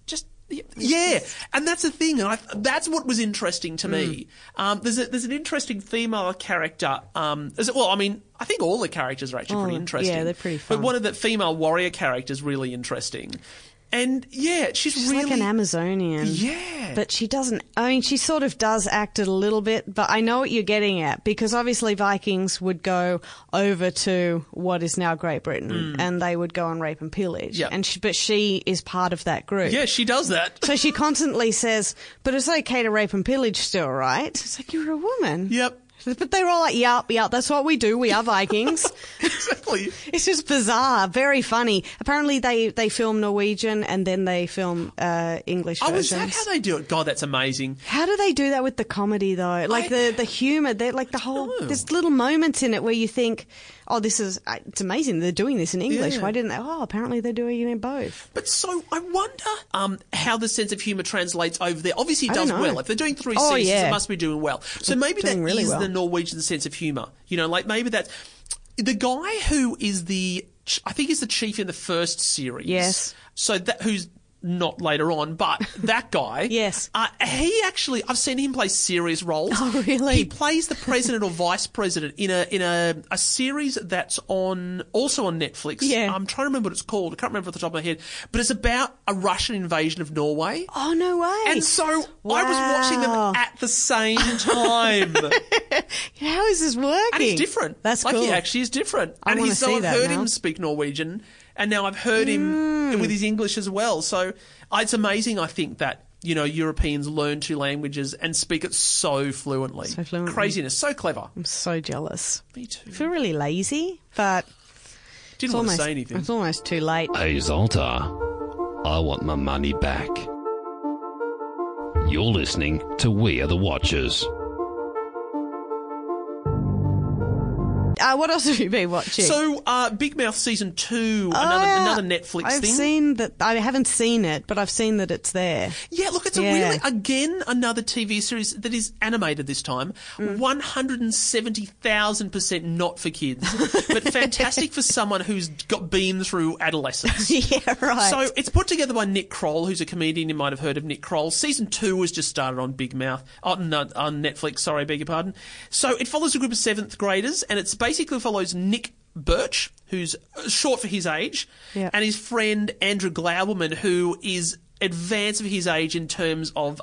S3: Yeah, and that's the thing, and I, that's what was interesting to me.
S2: Mm.
S3: Um, there's a, there's an interesting female character. Um, is it, well, I mean, I think all the characters are actually
S2: Oh,
S3: pretty interesting.
S2: yeah, they're pretty fun.
S3: But one of the female warrior characters really interesting, and yeah, she's,
S2: She's
S3: really
S2: like an Amazonian.
S3: Yeah.
S2: But she doesn't, I mean, she sort of does act it a little bit, but I know what you're getting at, because obviously Vikings would go over to what is now Great Britain and they would go and rape and pillage.
S3: Yep.
S2: And she, but she is part of that group.
S3: Yeah, she does that.
S2: So she constantly says, but it's okay to rape and pillage still, right? It's like, you're a woman.
S3: Yep.
S2: But they were all like, yup, yup, that's what we do. We are Vikings.
S3: Exactly.
S2: It's just bizarre, very funny. Apparently they, they film Norwegian and then they film uh, English
S3: Oh,
S2: versions.
S3: is that how they do it? God, that's amazing.
S2: How do they do that with the comedy though? Like
S3: I-
S2: the, the humour, they're like the whole,
S3: know.
S2: there's little moments in it where you think, oh, this is, it's amazing they're doing this in English.
S3: Yeah.
S2: Why didn't they? Oh, apparently they're doing it in both.
S3: But so I wonder um, how the sense of humour translates over there. Obviously, it
S2: I
S3: does
S2: don't know.
S3: well. If they're doing three
S2: Oh,
S3: seasons,
S2: yeah.
S3: it must be doing well. So maybe that
S2: doing really
S3: is
S2: well.
S3: the Norwegian sense of humour. You know, like maybe that's the guy who is the, I think he's the chief in the first series.
S2: Yes.
S3: So that who's not later on, but that guy.
S2: Yes.
S3: Uh, he actually, I've seen him play serious roles.
S2: Oh, really?
S3: He plays the president or vice president in a in a, a series that's on also on Netflix.
S2: Yeah.
S3: I'm trying to remember what it's called. I can't remember off the top of my head. But it's about a Russian invasion of Norway.
S2: Oh, no way.
S3: And so I was watching
S2: Wow.
S3: them at the same time.
S2: How is this working?
S3: And he's different.
S2: That's
S3: like
S2: cool.
S3: he actually is different.
S2: I
S3: and
S2: wanna
S3: he's so
S2: see
S3: I've
S2: that
S3: heard
S2: now.
S3: him speak Norwegian, and now I've heard him
S2: Mm.
S3: with his English as well. So uh, it's amazing, I think, that you know Europeans learn two languages and speak it so fluently.
S2: So fluently.
S3: Craziness, so clever.
S2: I'm so jealous.
S3: Me too.
S2: I feel really lazy, but
S3: Didn't
S2: it's
S3: want
S2: almost,
S3: to say anything.
S2: it's almost too late.
S1: Hey Zoltar, I want my money back. You're listening to We Are the Watchers.
S2: Uh, what else have you been watching?
S3: So, uh, Big Mouth season two,
S2: Oh,
S3: another
S2: yeah.
S3: another Netflix
S2: I've
S3: thing.
S2: seen that. I haven't seen it, but I've seen that it's there.
S3: Yeah, look, it's
S2: Yeah.
S3: a really, again, another T V series that is animated this time.
S2: Mm.
S3: one hundred seventy thousand percent not for kids, but fantastic for someone who's got been through adolescence.
S2: Yeah, right.
S3: So it's put together by Nick Kroll, who's a comedian. You might have heard of Nick Kroll. Season two was just started on Big Mouth, on, uh, on Netflix, sorry, I beg your pardon. So it follows a group of seventh graders, and it's basically follows Nick Birch, who's short for his age,
S2: Yeah.
S3: and his friend Andrew Glauberman, who is advanced for his age in terms of,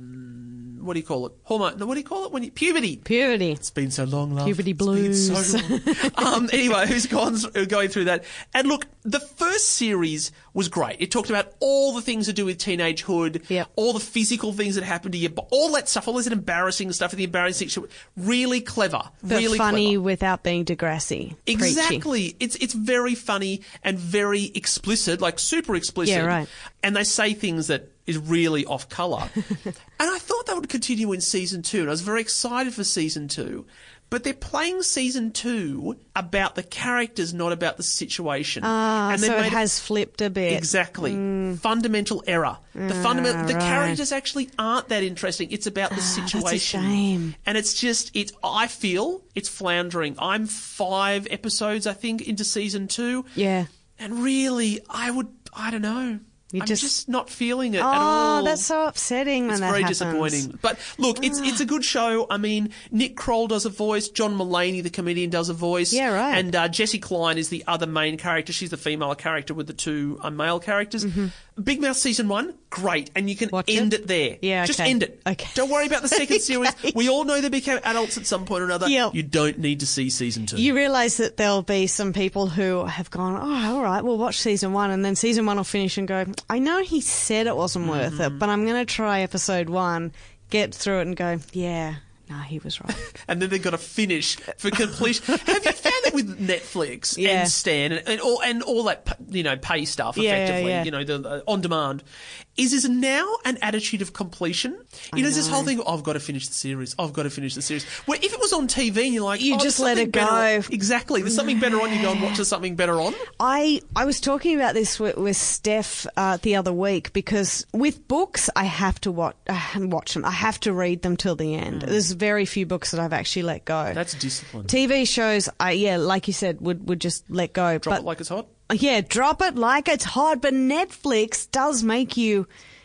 S3: um, what do you call it? Hormone, no, what do you call it? When you, puberty.
S2: Puberty.
S3: It's been so long, love.
S2: Puberty
S3: It's been so
S2: blues.
S3: long. um, anyway, who's gone through, going through that? And look, the first series was great. It talked about all the things to do with teenagehood,
S2: Yep.
S3: all the physical things that happen to you, but all that stuff, all this embarrassing stuff, and the embarrassing shit. Really clever,
S2: But
S3: really
S2: funny
S3: clever.
S2: without being Degrassi. Preachy.
S3: Exactly. It's it's very funny and very explicit, like super explicit.
S2: Yeah, right.
S3: And they say things that is really off colour. And I thought that would continue in season two, and I was very excited for season two. But they're playing season two about the characters, not about the situation.
S2: Ah,
S3: and they
S2: so it
S3: made
S2: has flipped a bit.
S3: Exactly. Fundamental error. The
S2: Ah,
S3: fundamental the
S2: right.
S3: characters actually aren't that interesting. It's about the
S2: Ah, that's a
S3: situation.
S2: shame.
S3: And it's just it's I feel it's floundering. I'm five episodes, I think, into season two.
S2: Yeah.
S3: And really I would I don't know.
S2: You
S3: I'm
S2: just-
S3: just, not feeling it at
S2: Oh,
S3: all.
S2: that's so upsetting when
S3: It's
S2: that
S3: very
S2: happens.
S3: disappointing. But look, it's it's a good show. I mean, Nick Kroll does a voice, John Mulaney, the comedian, does a voice.
S2: Yeah, right.
S3: And uh, Jessie Klein is the other main character. She's the female character with the two uh, male characters. Big Mouth season one, great. And you can
S2: Mm-hmm. Watch
S3: end
S2: it?
S3: it, there.
S2: Yeah,
S3: Just
S2: okay.
S3: end it.
S2: Okay.
S3: Don't worry about the second series.
S2: Okay.
S3: We all know they became adults at some point or another.
S2: Yep.
S3: You don't need to see season two.
S2: You realise that there'll be some people who have gone, oh, all right, we'll watch season one, and then season one will finish and go, I know he said it wasn't worth
S3: Mm-hmm.
S2: it, but I'm going to try episode one, get through it and go, yeah, no, he was right.
S3: And then they've got to finish for completion. Have you found that with Netflix
S2: Yeah.
S3: and Stan and, and all and all that you know pay stuff
S2: Yeah,
S3: effectively,
S2: yeah.
S3: you know, the uh, on demand, is is now an attitude of completion. You know, there's this
S2: know.
S3: whole thing. Oh, I've got to finish the series. I've got to finish the series. Where if it was on T V and you're like,
S2: You
S3: oh,
S2: just
S3: there's
S2: let
S3: something
S2: it
S3: better
S2: go.
S3: on- Exactly. There's something better on. You go and watch there's something better on.
S2: I I was talking about this with, with Steph uh, the other week, because with books I have to watch uh, watch them. I have to read them till the end. There's very few books that I've actually let go.
S3: That's discipline.
S2: T V shows, I yeah, like you said, would would just let go.
S3: Drop
S2: but
S3: it like it's hot.
S2: yeah, drop it like it's hot. But Netflix does make you.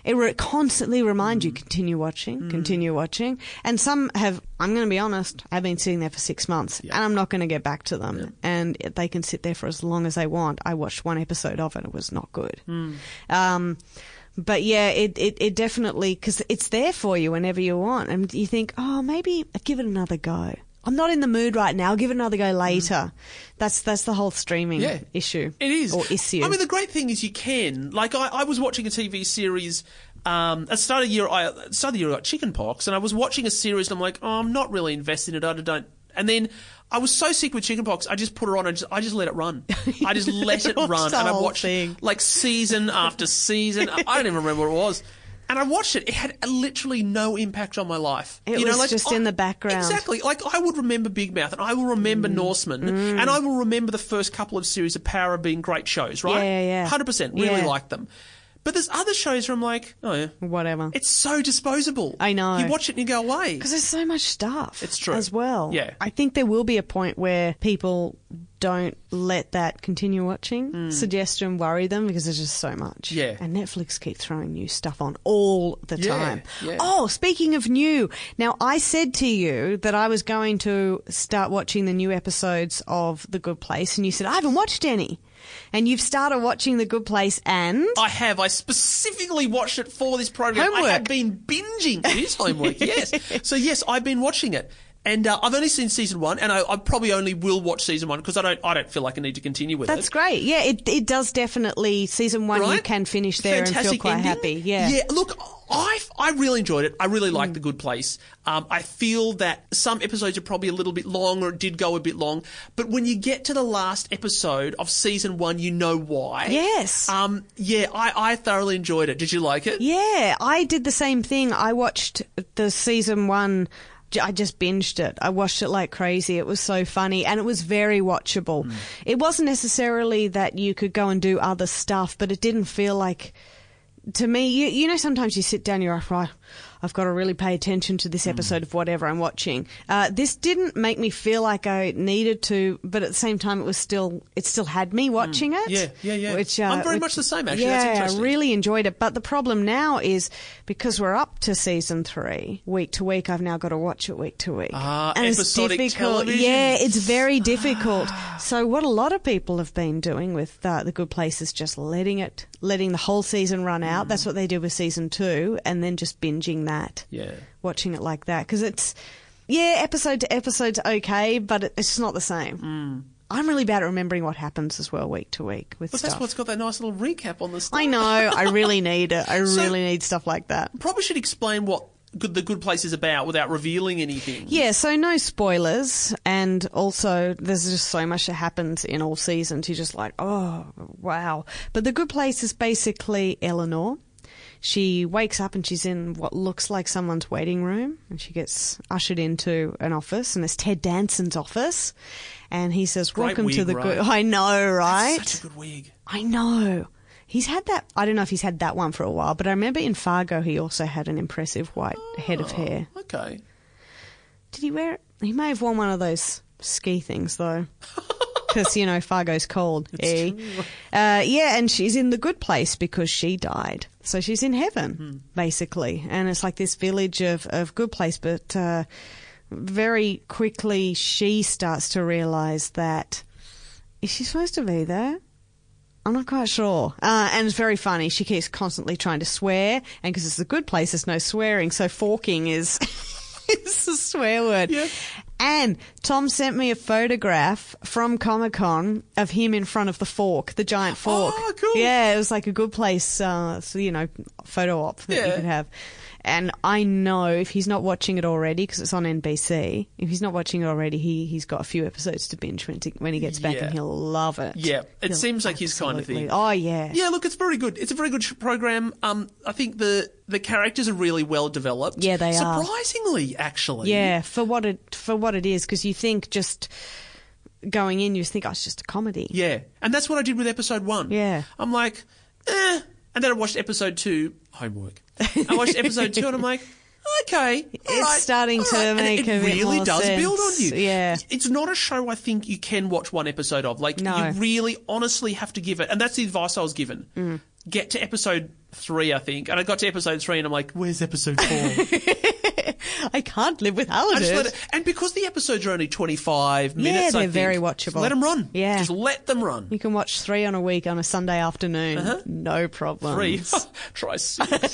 S2: It re- constantly reminds you, continue watching,
S3: Mm.
S2: continue watching. And some have, I'm going to be honest, have been sitting there for six months
S3: Yeah.
S2: and I'm not going to get back to them.
S3: Yeah.
S2: And they can sit there for as long as they want. I watched one episode of it. It was not good.
S3: Mm.
S2: Um, but yeah, it, it, it definitely, because it's there for you whenever you want. And you think, oh, maybe I'd give it another go. I'm not in the mood right now. I'll give it another go later. That's that's the whole streaming
S3: Yeah.
S2: issue.
S3: It is.
S2: Or issue.
S3: I mean, the great thing is you can. Like, I, I was watching a T V series. Um, at the start of the year, I, at the start of the year, I got chicken pox, and I was watching a series, and I'm like, oh, I'm not really invested in it. I don't. And then I was so sick with chicken pox, I just put it on and just, I just let it run. I just let it run,
S2: the
S3: and I
S2: whole
S3: watched
S2: thing.
S3: like season after season. I don't even remember what it was. And I watched it. It had literally no impact on my life.
S2: It
S3: you know,
S2: was
S3: like,
S2: just
S3: I,
S2: in the background.
S3: Exactly. Like, I would remember Big Mouth, and I will remember Norseman, and I will remember the first couple of series of Power being great shows, right?
S2: Yeah, yeah, yeah.
S3: one hundred percent. Really
S2: Yeah.
S3: like them. But there's other shows where I'm like, oh yeah.
S2: Whatever.
S3: It's so disposable.
S2: I know.
S3: You watch it and you go away.
S2: Because there's so much stuff.
S3: It's true.
S2: As well.
S3: Yeah.
S2: I think there will be a point where people don't let that continue watching suggestion worry them because there's just so much.
S3: Hmm. Yeah.
S2: And Netflix keep throwing new stuff on all the
S3: Yeah,
S2: time.
S3: yeah.
S2: Oh, speaking of new, now I said to you that I was going to start watching the new episodes of The Good Place, and you said, I haven't watched any. And you've started watching The Good Place and...
S3: I have. I specifically watched it for this program. I
S2: Homework.
S3: have been binging. It is homework, yes. So, yes, I've been watching it. And uh, I've only seen season one, and I, I probably only will watch season one because I don't, I don't feel like I need to continue with
S2: That's
S3: it.
S2: great. Yeah, it it does definitely, season one you
S3: Right?
S2: can finish there and feel
S3: Fantastic
S2: quite
S3: ending.
S2: happy. Yeah.
S3: Yeah, look, I, I really enjoyed it. I really liked
S2: Mm.
S3: The Good Place. Um, I feel that some episodes are probably a little bit long, or it did go a bit long. But when you get to the last episode of season one, you know why.
S2: Yes.
S3: Um, yeah, I, I thoroughly enjoyed it. Did you like it?
S2: Yeah, I did the same thing. I watched the season one. I just binged it. I watched it like crazy. It was so funny and it was very watchable.
S3: Mm.
S2: It wasn't necessarily that you could go and do other stuff, but it didn't feel like, to me, you, you know, sometimes you sit down, you're like, right, I've got to really pay attention to this episode of whatever I'm watching. Uh, this didn't make me feel like I needed to, but at the same time, it was still, it still had me watching it.
S3: Yeah, yeah, yeah.
S2: Which, uh,
S3: I'm very
S2: which-
S3: much the same, actually.
S2: Yeah,
S3: That's interesting.
S2: I really enjoyed it. But the problem now is because we're up to season three, week to week, I've now got to watch it week to week.
S3: Ah,
S2: and
S3: episodic
S2: it's difficult.
S3: television.
S2: Yeah, it's very difficult. So what a lot of people have been doing with uh, The Good Place is just letting it, letting the whole season run out. That's what they did with season two, and then just binging that.
S3: Yeah.
S2: Watching it like that. Because it's, yeah, episode to episode's okay, but it, it's not the same.
S3: Mm.
S2: I'm really bad at remembering what happens as well week to week with
S3: But
S2: stuff.
S3: that's what's got that nice little recap on the stuff.
S2: I know. I really need it. I
S3: So-
S2: really need stuff like that.
S3: Probably should explain what good, The Good Place is about without revealing anything.
S2: Yeah, so no spoilers. And also, there's just so much that happens in all seasons. You're just like, oh, wow. But The Good Place is basically Eleanor. She wakes up and she's in what looks like someone's waiting room, and she gets ushered into an office, and it's Ted Danson's office, and he says,
S3: Great
S2: welcome to
S3: wig,
S2: the
S3: right?
S2: good... I know, right?
S3: Such a good wig.
S2: I know. He's had that... I don't know if he's had that one for a while, but I remember in Fargo he also had an impressive white head of hair.
S3: Okay.
S2: Did he wear it? He may have worn one of those ski things, though. Because, you know, Fargo's cold. eh? Uh, yeah, and she's in the good place because she died. So she's in heaven,
S3: Hmm.
S2: basically. And it's like this village of, of good place, but uh, very quickly she starts to realise that, is she supposed to be there? I'm not quite sure. Uh, and it's very funny. She keeps constantly trying to swear, and because it's a good place, there's no swearing, so forking is... it's a swear word.
S3: Yeah.
S2: And Tom sent me a photograph from Comic-Con of him in front of the fork, the giant fork.
S3: Oh, cool.
S2: Yeah, it was like a good place, uh, so, you know, photo op that you
S3: Yeah.
S2: could have. And I know if he's not watching it already, because it's on N B C, if he's not watching it already, he, he's got a few episodes to binge when, to, when he gets back,
S3: Yeah.
S2: and he'll love it.
S3: Yeah, it
S2: He'll
S3: seems like his kind of
S2: absolutely-
S3: thing.
S2: Oh, yeah.
S3: Yeah, look, it's very good. It's a very good sh- program. Um, I think the the characters are really well developed.
S2: Yeah, they are.
S3: Surprisingly, actually.
S2: Yeah, for what it for what it is, because you think just going in, you just think, oh, it's just a comedy.
S3: Yeah, and that's what I did with episode one.
S2: Yeah.
S3: I'm like, eh. And then I watched episode two, homework. I watched episode two and I'm like, okay. all
S2: It's
S3: right,
S2: starting
S3: all
S2: to
S3: right. And
S2: make
S3: it
S2: a bit
S3: really
S2: more
S3: does build on
S2: sense.
S3: you.
S2: Yeah.
S3: It's not a show I think you can watch one episode of. Like,
S2: No.
S3: you really honestly have to give it, and that's the advice I was given.
S2: Mm.
S3: Get to episode three, I think, and I got to episode three, and I'm like, "Where's episode four?"
S2: I can't live without
S3: I just
S2: it.
S3: let it. And because the episodes are only twenty-five minutes,
S2: Yeah, they're
S3: I think,
S2: very watchable.
S3: Let them run.
S2: Yeah.
S3: Just let them run.
S2: You can watch three on a week on a Sunday afternoon.
S3: Uh-huh.
S2: No problem.
S3: Three. Try six.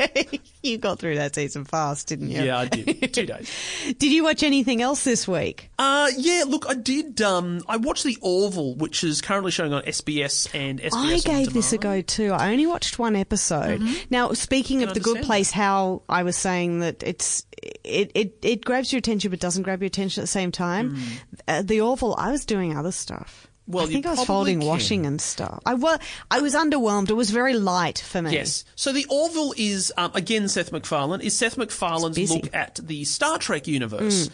S2: You got through that season fast, didn't you?
S3: Yeah, I did. Two days.
S2: Did you watch anything else this week?
S3: Uh, yeah, look, I did. Um, I watched The Orville, which is currently showing on S B S and S B S
S2: I
S3: On
S2: gave this a
S3: Demand.
S2: go too. I only watched one episode.
S3: Mm-hmm.
S2: Now, speaking
S3: Can
S2: of The Good
S3: understand
S2: Place, how I was saying that it's it, it, it grabs your attention but doesn't grab your attention at the same time.
S3: Mm.
S2: Uh, the Orville, I was doing other stuff.
S3: Well,
S2: I think
S3: you
S2: I was
S3: probably
S2: folding
S3: can.
S2: washing and stuff. I was, I was underwhelmed. It was very light for me.
S3: Yes. So The Orville is, um, again, Seth MacFarlane, is Seth MacFarlane's
S2: busy.
S3: look at the Star Trek universe.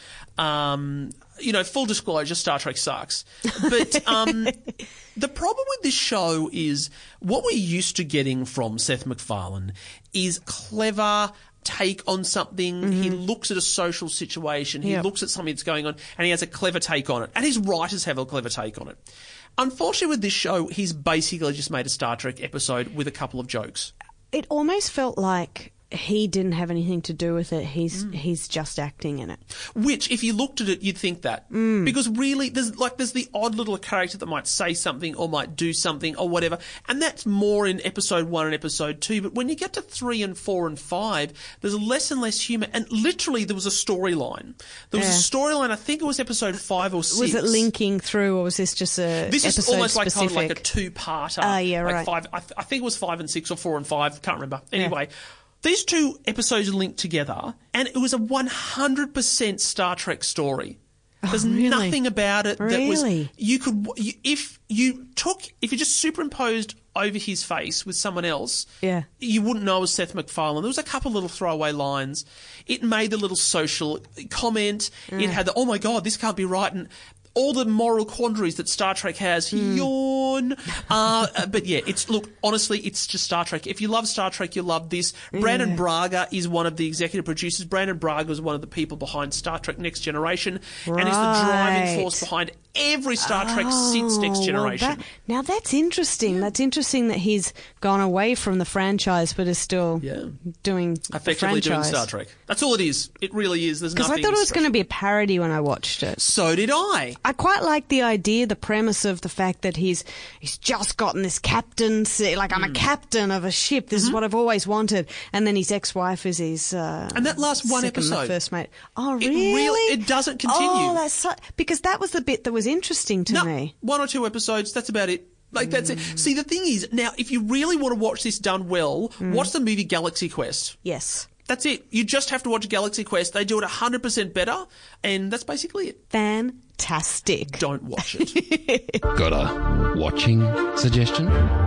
S3: Um, you know, full disclosure, Star Trek sucks. But um, the problem with this show is what we're used to getting from Seth MacFarlane is clever take on something. He looks at a social situation. He
S2: Yep.
S3: looks at something that's going on, and he has a clever take on it. And his writers have a clever take on it. Unfortunately, with this show, he's basically just made a Star Trek episode with a couple of jokes.
S2: It almost felt like he didn't have anything to do with it. He's he's just acting in it.
S3: Which, if you looked at it, you'd think that.
S2: Mm.
S3: Because really, there's like there's the odd little character that might say something or might do something or whatever, and that's more in episode one and episode two. But when you get to three and four and five, there's less and less humour. And literally, there was a storyline. There was
S2: Yeah.
S3: a storyline. I think it was episode five or six.
S2: Was it linking through, or was this just a
S3: This is
S2: episode
S3: almost like
S2: specific?
S3: kind of like a two-parter.
S2: Ah, yeah,
S3: like
S2: right.
S3: Five, I, th- I think it was five and six or four and five. Can't remember. Anyway. These two episodes are linked together, and it was a one hundred percent Star Trek story. There's
S2: really?
S3: nothing about it that was
S2: Really?
S3: you could you, if you took if you just superimposed over his face with someone else,
S2: Yeah.
S3: you wouldn't know it was Seth MacFarlane. There was a couple of little throwaway lines. It made the little social comment. It had the oh my god, this can't be right, and all the moral quandaries that Star Trek has. Yawn. Uh, but yeah, it's look, honestly, it's just Star Trek. If you love Star Trek, you love this. Brandon
S2: Yeah.
S3: Braga is one of the executive producers. Brandon Braga is one of the people behind Star Trek Next Generation and is the driving
S2: Right.
S3: force behind every Star Trek since
S2: Oh,
S3: Next
S2: well,
S3: Generation.
S2: that- now that's interesting. That's interesting that he's gone away from the franchise, but is still
S3: Yeah.
S2: doing
S3: Effectively
S2: the
S3: doing
S2: franchise.
S3: Star Trek. That's all it is. It really is. There's
S2: Because
S3: nothing
S2: I thought it was
S3: special.
S2: going to be a parody when I watched it.
S3: So did I.
S2: I quite like the idea, the premise of the fact that he's he's just gotten this captaincy, like
S3: Hmm.
S2: I'm a captain of a ship. This is what I've always wanted. And then his ex-wife is his. Uh,
S3: And that last one
S2: second, the
S3: episode.
S2: first mate. Oh,
S3: It
S2: really?
S3: really- it doesn't continue.
S2: Oh, that's so, because that was the bit that was interesting to
S3: No,
S2: me.
S3: one or two episodes. That's about it. Like that's it. See, the thing is, now if you really want to watch this done well, watch the movie Galaxy Quest.
S2: Yes.
S3: That's it. You just have to watch Galaxy Quest. They do it one hundred percent better, and that's basically it.
S2: Fantastic.
S3: Don't watch it.
S1: Got a watching suggestion?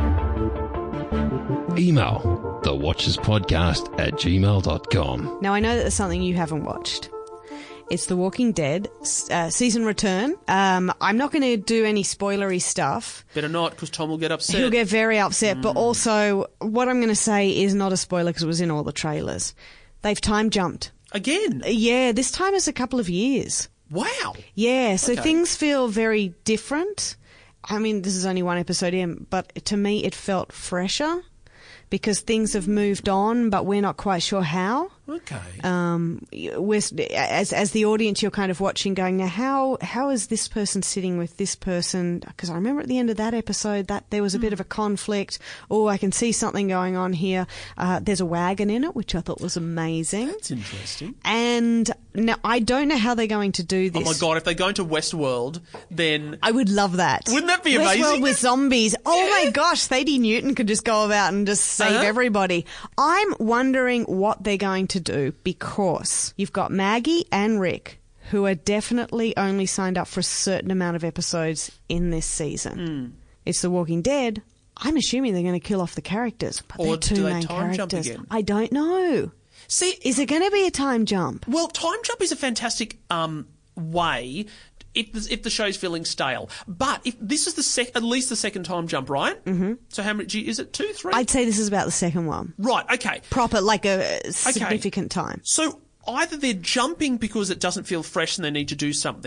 S1: Email the watchers podcast at gmail dot com.
S2: Now, I know that there's something you haven't watched. It's The Walking Dead uh, season return. Um, I'm not going to do any spoilery stuff.
S3: Better not, because Tom will get upset.
S2: He'll get very upset. But also, what I'm going to say is not a spoiler because it was in all the trailers. They've time jumped.
S3: Again.
S2: Yeah, this time is a couple of years.
S3: Wow.
S2: Yeah, so
S3: Okay.
S2: things feel very different. I mean, this is only one episode in, but to me it felt fresher because things have moved on, but we're not quite sure how.
S3: Okay.
S2: Um, we're, as as the audience, you're kind of watching, going, now how how is this person sitting with this person? Because I remember at the end of that episode that there was a bit of a conflict. Oh, I can see something going on here. Uh, there's a wagon in it, which I thought was amazing.
S3: That's interesting.
S2: And now I don't know how they're going to do this.
S3: Oh my god, if they go into Westworld, then
S2: I would love that.
S3: Wouldn't that be
S2: Westworld
S3: amazing?
S2: with zombies. Oh my gosh, Sadie Newton could just go about and just save
S3: Uh-huh.
S2: everybody. I'm wondering what they're going to do because you've got Maggie and Rick who are definitely only signed up for a certain amount of episodes in this season.
S3: Hmm.
S2: It's The Walking Dead. I'm assuming they're going to kill off the characters, but
S3: Or
S2: they're
S3: do
S2: two
S3: they
S2: main
S3: time jump
S2: characters.
S3: again?
S2: I don't know.
S3: see,
S2: Is it going to be a time jump?
S3: well, time jump is a fantastic um, way if the, if the show's feeling stale. But if this is the sec- at least the second time jump, right? Mm-hmm. So how many? gee, Is it two, three?
S2: I'd say this is about the second one.
S3: right. Okay.
S2: Proper, like a significant time.
S3: So either they're jumping because it doesn't feel fresh and they need to do something,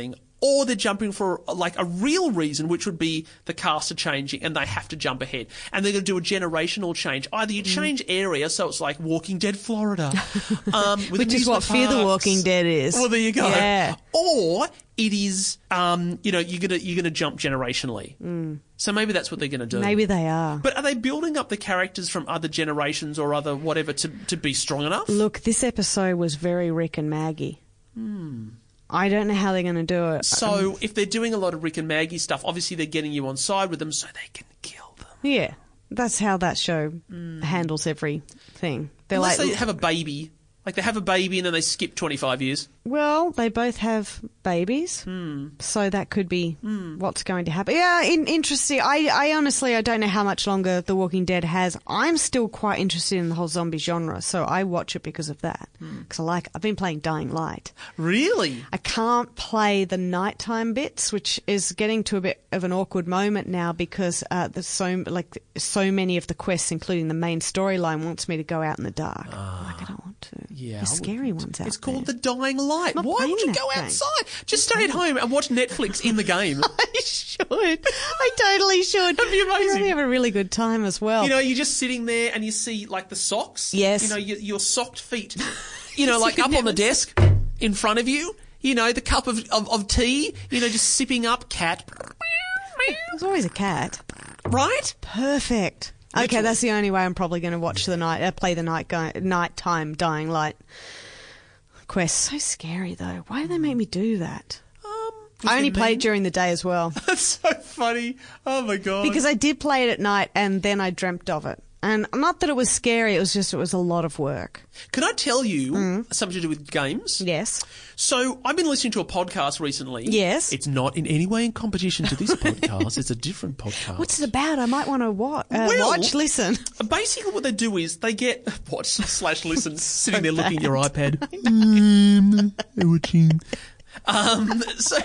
S3: or they're jumping for like a real reason, which would be the cast are changing and they have to jump ahead. And they're going to do a generational change. Either you change mm. area, so it's like Walking Dead Florida. Um, with
S2: which is what
S3: parks.
S2: Fear the Walking Dead is.
S3: Well, there you go.
S2: Yeah.
S3: Or it is, um, you know, you're gonna you're gonna jump generationally.
S2: Mm.
S3: So maybe that's what they're gonna do.
S2: Maybe they are.
S3: But are they building up the characters from other generations or other whatever to to be strong enough?
S2: Look, this episode was very Rick and Maggie.
S3: Hmm.
S2: I don't know how they're going to do it.
S3: So
S2: um,
S3: if they're doing a lot of Rick and Maggie stuff, obviously they're getting you on side with them so they can kill them.
S2: Yeah, that's how that show mm. handles everything. They're
S3: Unless
S2: like,
S3: they have a baby. Like they have a baby and then they skip twenty-five years.
S2: Well, they both have babies,
S3: hmm.
S2: so that could be
S3: hmm.
S2: what's going to happen. Yeah, in, interesting. I, I honestly, I don't know how much longer The Walking Dead has. I'm still quite interested in the whole zombie genre, so I watch it because of that. Because hmm. I like, I've been playing Dying Light.
S3: Really?
S2: I can't play the nighttime bits, which is getting to a bit of an awkward moment now because uh, there's so like so many of the quests, including the main storyline, wants me to go out in the dark.
S3: Uh,
S2: like I don't want to.
S3: Yeah,
S2: the scary ones out
S3: It's called
S2: there.
S3: The Dying Light.
S2: Not
S3: Why would you
S2: that
S3: go
S2: game.
S3: outside? Just stay at home and watch Netflix in the game.
S2: I should. I totally should.
S3: That'd be amazing.
S2: You'd probably have a really good time as well.
S3: You know, you're just sitting there and you see like the socks.
S2: Yes.
S3: You know, your, your socked feet. You know, like up on the desk in front of you. You know, the cup of, of, of tea. You know, just sipping up. Cat.
S2: There's always a cat.
S3: Right?
S2: Perfect.
S3: Literally.
S2: Okay, that's the only way I'm probably going to watch the night, uh, play the night go, nighttime Dying Light quest. So scary though. Why do they make me do that?
S3: Um,
S2: I only
S3: they're
S2: played
S3: mean.
S2: during the day as well.
S3: That's so funny. Oh my god.
S2: Because I did play it at night and then I dreamt of it. And not that it was scary, it was just, it was a lot of work.
S3: Can I tell you
S2: Mm.
S3: something to do with games?
S2: Yes.
S3: So I've been listening to a podcast recently.
S2: Yes.
S3: It's not in any way in competition to this podcast. It's a different podcast.
S2: What's it about? I might want to watch, uh,
S3: Well,
S2: watch, listen.
S3: Basically what they do is they get... Watch slash listen, sitting there looking at your
S2: bad.
S3: iPad. Mm, watching. Um, so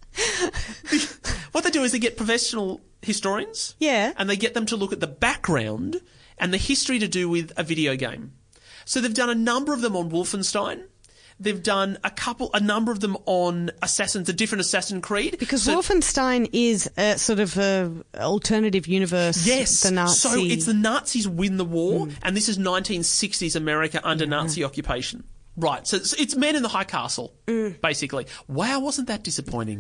S3: the, what they do is they get professional historians.
S2: Yeah.
S3: And they get them to look at the background and the history to do with a video game. So they've done a number of them on Wolfenstein. They've done a couple, a number of them on Assassins, a different Assassin's Creed.
S2: Because
S3: so,
S2: Wolfenstein is a sort of a alternative universe.
S3: Yes.
S2: The Nazi.
S3: So it's the Nazis win the war,
S2: Mm.
S3: and this is nineteen sixties America under
S2: Yeah.
S3: Nazi occupation. Right, so it's, it's Men in the High Castle,
S2: Mm.
S3: basically. Wow, wasn't that disappointing?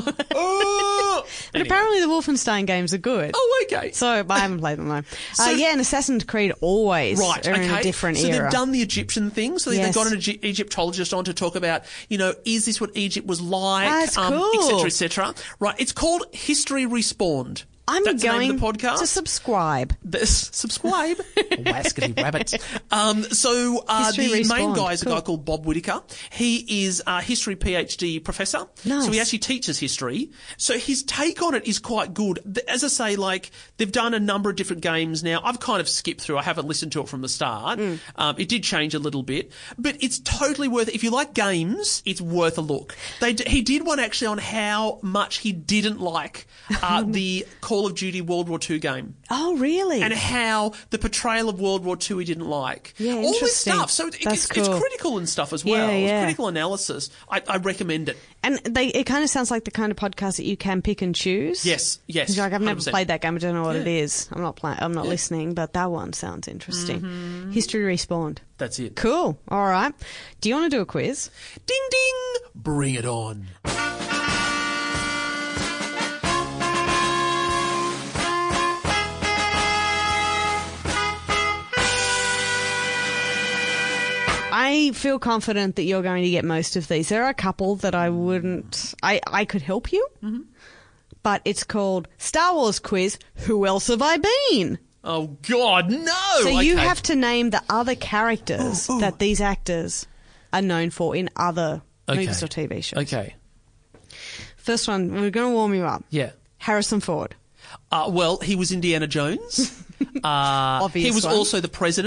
S3: oh!
S2: But
S3: Anyway.
S2: apparently the Wolfenstein games are good.
S3: Oh, okay.
S2: So I haven't played them though.
S3: So-
S2: uh, yeah, and Assassin's Creed always
S3: Right,
S2: are
S3: okay.
S2: in a different
S3: so
S2: era.
S3: they've done the Egyptian thing. So
S2: Yes.
S3: they've got an Egy- Egyptologist on to talk about, you know, is this what Egypt was like?
S2: That's
S3: um,
S2: cool.
S3: Et cetera, et cetera. Right, it's called History Respawned.
S2: I'm
S3: That's the name
S2: going
S3: of the podcast.
S2: to subscribe.
S3: This, subscribe. Wascally rabbits. Um, so uh, the
S2: History
S3: main
S2: Respawned.
S3: guy is a
S2: Cool.
S3: guy called Bob Whitaker. He is a history PhD professor.
S2: Nice.
S3: So he actually teaches history. So his take on it is quite good. Th- As I say, like, they've done a number of different games now. I've kind of skipped through. I haven't listened to it from the start.
S2: Mm.
S3: Um, it did change a little bit. But it's totally worth it. If you like games, it's worth a look. They d- he did one actually on how much he didn't like uh, the Call of Duty World War Two game.
S2: Oh, really?
S3: And how the portrayal of World War Two he didn't like.
S2: Yeah,
S3: All this
S2: interesting.
S3: stuff. So it,
S2: That's
S3: it's,
S2: cool.
S3: it's critical and stuff as
S2: Yeah,
S3: well. It's
S2: yeah.
S3: critical analysis. I, I recommend it.
S2: And they, it kind of sounds like the kind of podcast that you can pick and choose.
S3: Yes, yes.
S2: Like, I've never
S3: one hundred percent.
S2: played that game. I don't know what
S3: Yeah.
S2: it is. I'm not playing. I'm not
S3: Yeah.
S2: listening. But that one sounds interesting.
S3: Mm-hmm.
S2: History Respawned.
S3: That's it.
S2: Cool. All right. Do you want to do a quiz?
S3: Ding ding! Bring it on.
S2: I feel confident that you're going to get most of these. There are a couple that I wouldn't. I, I could help you,
S3: Mm-hmm.
S2: but it's called Star Wars Quiz. Who else have I been?
S3: Oh, God, no!
S2: So you
S3: Okay.
S2: have to name the other characters
S3: Ooh, ooh.
S2: that these actors are known for in other
S3: Okay.
S2: movies or T V shows.
S3: Okay.
S2: First one, we're going to warm you up.
S3: Yeah.
S2: Harrison Ford.
S3: Uh, well, he was Indiana Jones. Uh,
S2: Obvious
S3: he was
S2: one.
S3: also the president.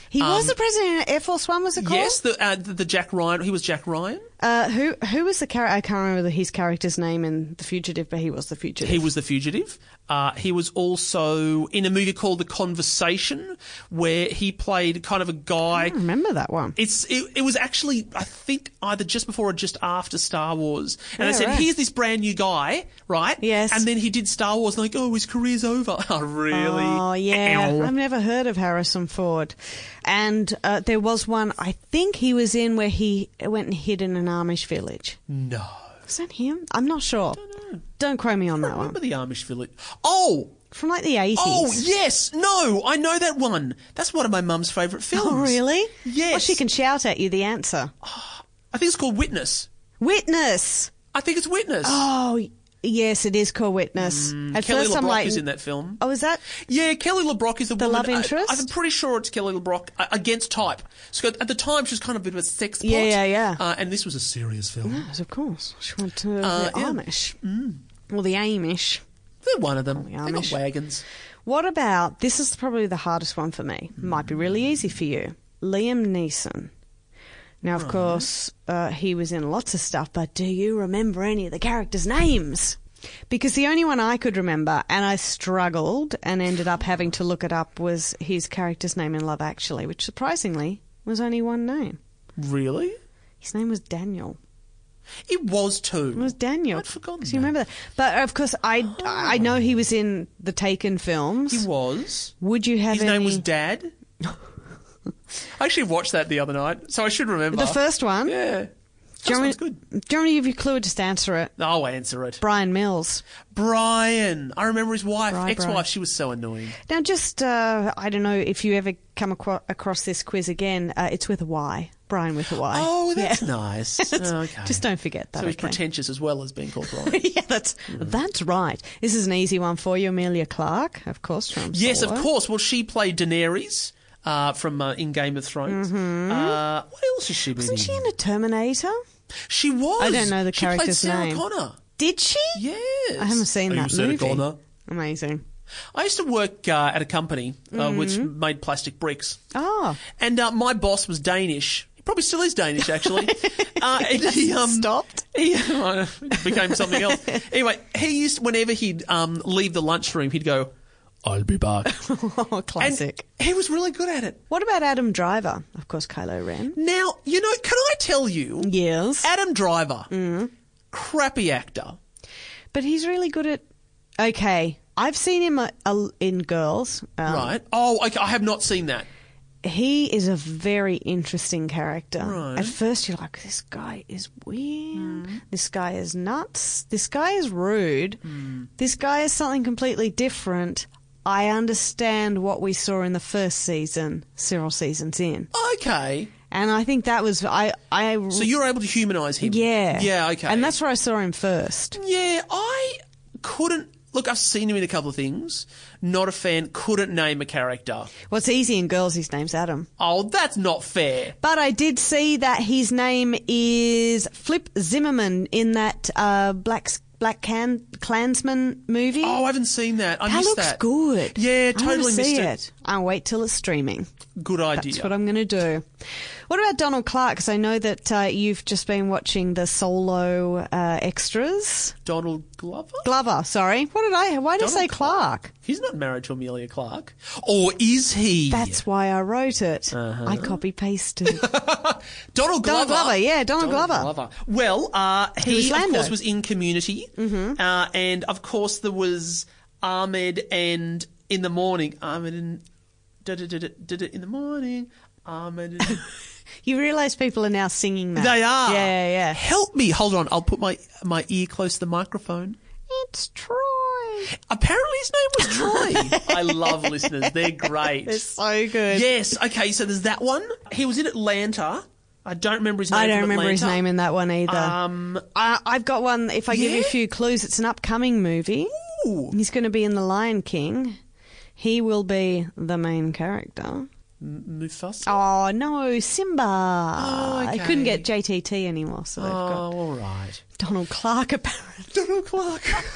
S2: He was the president of Air Force One, was it called?
S3: Yes, the, uh, the the Jack Ryan. He was Jack Ryan.
S2: Uh, who who was the character? I can't remember his character's name in The Fugitive, but he was the fugitive.
S3: He was the fugitive. Uh, he was also in a movie called The Conversation, where he played kind of a guy.
S2: I don't remember that one.
S3: It's it, it was actually, I think, either just before or just after Star Wars. And
S2: Yeah,
S3: they said,
S2: right.
S3: here's this brand new guy, right?
S2: Yes.
S3: And then he did Star Wars, and like, oh, his career's over. Oh, really?
S2: Oh, yeah.
S3: Ow.
S2: I've never heard of Harrison Ford. And uh, there was one, I think he was in where he went and hid in an Amish village.
S3: No.
S2: Was that him? I'm not sure.
S3: know.
S2: Don't quote me on
S3: I
S2: that
S3: remember
S2: one.
S3: the Amish village. Oh!
S2: From like the eighties.
S3: Oh, yes! No! I know that one. That's one of my mum's favourite films.
S2: Oh, really?
S3: Yes.
S2: Well, she can shout at you the answer.
S3: I think it's called Witness.
S2: Witness.
S3: I think it's Witness.
S2: Oh, yes, it is called Witness. At
S3: Kelly
S2: first, I'm
S3: LeBrock
S2: like,
S3: is in that film.
S2: oh, is that?
S3: Yeah, Kelly LeBrock is the,
S2: The
S3: woman,
S2: love interest?
S3: I, I'm pretty sure it's Kelly LeBrock uh, against type. So at the time, she was kind of a bit of a sex pot.
S2: Yeah, yeah, yeah.
S3: Uh, and this was a serious film.
S2: Yes, of course. She went to
S3: Uh,
S2: the
S3: yeah.
S2: Amish. Mm. Well, the Amish.
S3: They're one of them.
S2: the
S3: They got
S2: Amish.
S3: wagons.
S2: What about, this is probably the hardest one for me. Might be really easy for you. Liam Neeson. Now, of course, uh, he was in lots of stuff, but do you remember any of the characters' names? Because the only one I could remember, and I struggled and ended up having to look it up, was his character's name in Love Actually, which surprisingly was only one name.
S3: Really?
S2: His name was Daniel.
S3: It was too.
S2: It was Daniel.
S3: I'd forgotten
S2: Do you
S3: that.
S2: remember that? But of course, I, I know he was in the Taken films.
S3: He was.
S2: Would you have
S3: His
S2: any...
S3: name was Dad. I actually watched that the other night, so I should remember.
S2: The first one?
S3: Yeah. That
S2: Do you, want
S3: sounds
S2: me,
S3: good.
S2: do you want me to give you a clue or just answer it?
S3: I'll answer it.
S2: Brian Mills.
S3: Brian. I remember his wife,
S2: Bri-
S3: ex-wife.
S2: Bri.
S3: She was so annoying.
S2: Now, just, uh, I don't know if you ever come acro- across this quiz again. Uh, it's with a Y. Brian with a Y.
S3: Oh, that's
S2: Yeah.
S3: nice. okay.
S2: Just don't forget that.
S3: So he's
S2: okay?
S3: pretentious as well as being called Brian.
S2: yeah, that's that's right. This is an easy one for you, Amelia Clark, of course, from
S3: Yes,
S2: Solo.
S3: of course. Well, she played Daenerys uh, from uh, in Game of Thrones. Uh, what else has she been
S2: Wasn't
S3: in?
S2: she in a Terminator?
S3: She was.
S2: I don't know the
S3: she
S2: character's
S3: played Sarah
S2: name.
S3: Connor.
S2: Did she?
S3: Yes.
S2: I haven't seen
S3: Are
S2: that
S3: you Sarah
S2: movie.
S3: Connor?
S2: Amazing.
S3: I used to work uh, at a company uh, which made plastic bricks.
S2: Oh.
S3: And uh, my boss was Danish. He probably still is Danish, actually. uh, and he um,
S2: Stopped?
S3: He uh, became something else. Anyway, he used, whenever he'd um, leave the lunchroom, he'd go, I'll be back.
S2: Oh,
S3: And
S2: classic.
S3: he was really good at it.
S2: What about Adam Driver? Of course, Kylo Ren.
S3: Now, you know, can I tell you,
S2: Yes.
S3: Adam Driver, crappy actor.
S2: But he's really good at... Okay, I've seen him uh, uh, in Girls. Um,
S3: Right. Oh, okay, I have not seen that.
S2: He is a very interesting character.
S3: Right.
S2: At first, you're like, this guy is weird. This guy is nuts. This guy is rude. This guy is something completely different. I understand what we saw in the first season, several seasons in.
S3: Okay.
S2: And I think that was... I, I
S3: So you're able to humanise him?
S2: Yeah.
S3: Yeah, okay.
S2: And that's where I saw him first.
S3: Yeah, I couldn't... Look, I've seen him in a couple of things. Not a fan. Couldn't name a character.
S2: Well, it's easy in Girls. His name's Adam.
S3: Oh, that's not fair.
S2: But I did see that his name is Flip Zimmerman in that uh, Black Black Can- Klansman movie.
S3: Oh, I haven't seen that. I
S2: that
S3: missed
S2: looks
S3: that.
S2: good.
S3: Yeah,
S2: I
S3: totally
S2: want to
S3: missed
S2: see
S3: it.
S2: I'll wait till it's streaming.
S3: Good idea.
S2: That's what I'm going to do. What about Donald Clark? Because I know that uh, you've just been watching the Solo uh, extras.
S3: Donald Glover?
S2: Glover, sorry. What did I? Why did I
S3: Donald
S2: say Clark?
S3: He's not married to Amelia Clark. Or is he?
S2: That's why I wrote it.
S3: Uh-huh.
S2: I copy pasted.
S3: Donald Glover.
S2: Donald Glover, yeah, Donald, Glover.
S3: Glover. Well, uh, he,
S2: was
S3: of
S2: Lando.
S3: course, was in Community. Mm-hmm. Uh, and, of course, there was Ahmed and In the Morning. Ahmed and... Da, da, da, da, da, da, in the morning. Ahmed and...
S2: You realise people are now singing that.
S3: They are.
S2: Yeah, yeah, yeah.
S3: Help me. Hold on. I'll put my my ear close to the microphone.
S2: It's Troy.
S3: Apparently his name was Troy. I love listeners. They're great.
S2: It's so good.
S3: Yes. Okay, so there's that one. He was in Atlanta. I don't remember his name
S2: I don't
S3: from
S2: remember his
S3: Atlanta.
S2: name in that one either.
S3: Um,
S2: I, I've got one. If I give you a
S3: Yeah?
S2: few clues, it's an upcoming movie.
S3: ooh.
S2: He's going to be in The Lion King. He will be the main character.
S3: M- Mufasa?
S2: Oh, no, Simba. I
S3: okay.
S2: couldn't get J T T anymore, so they've
S3: Oh,
S2: got
S3: all right.
S2: Donald Clark, apparently.
S3: Donald Clark.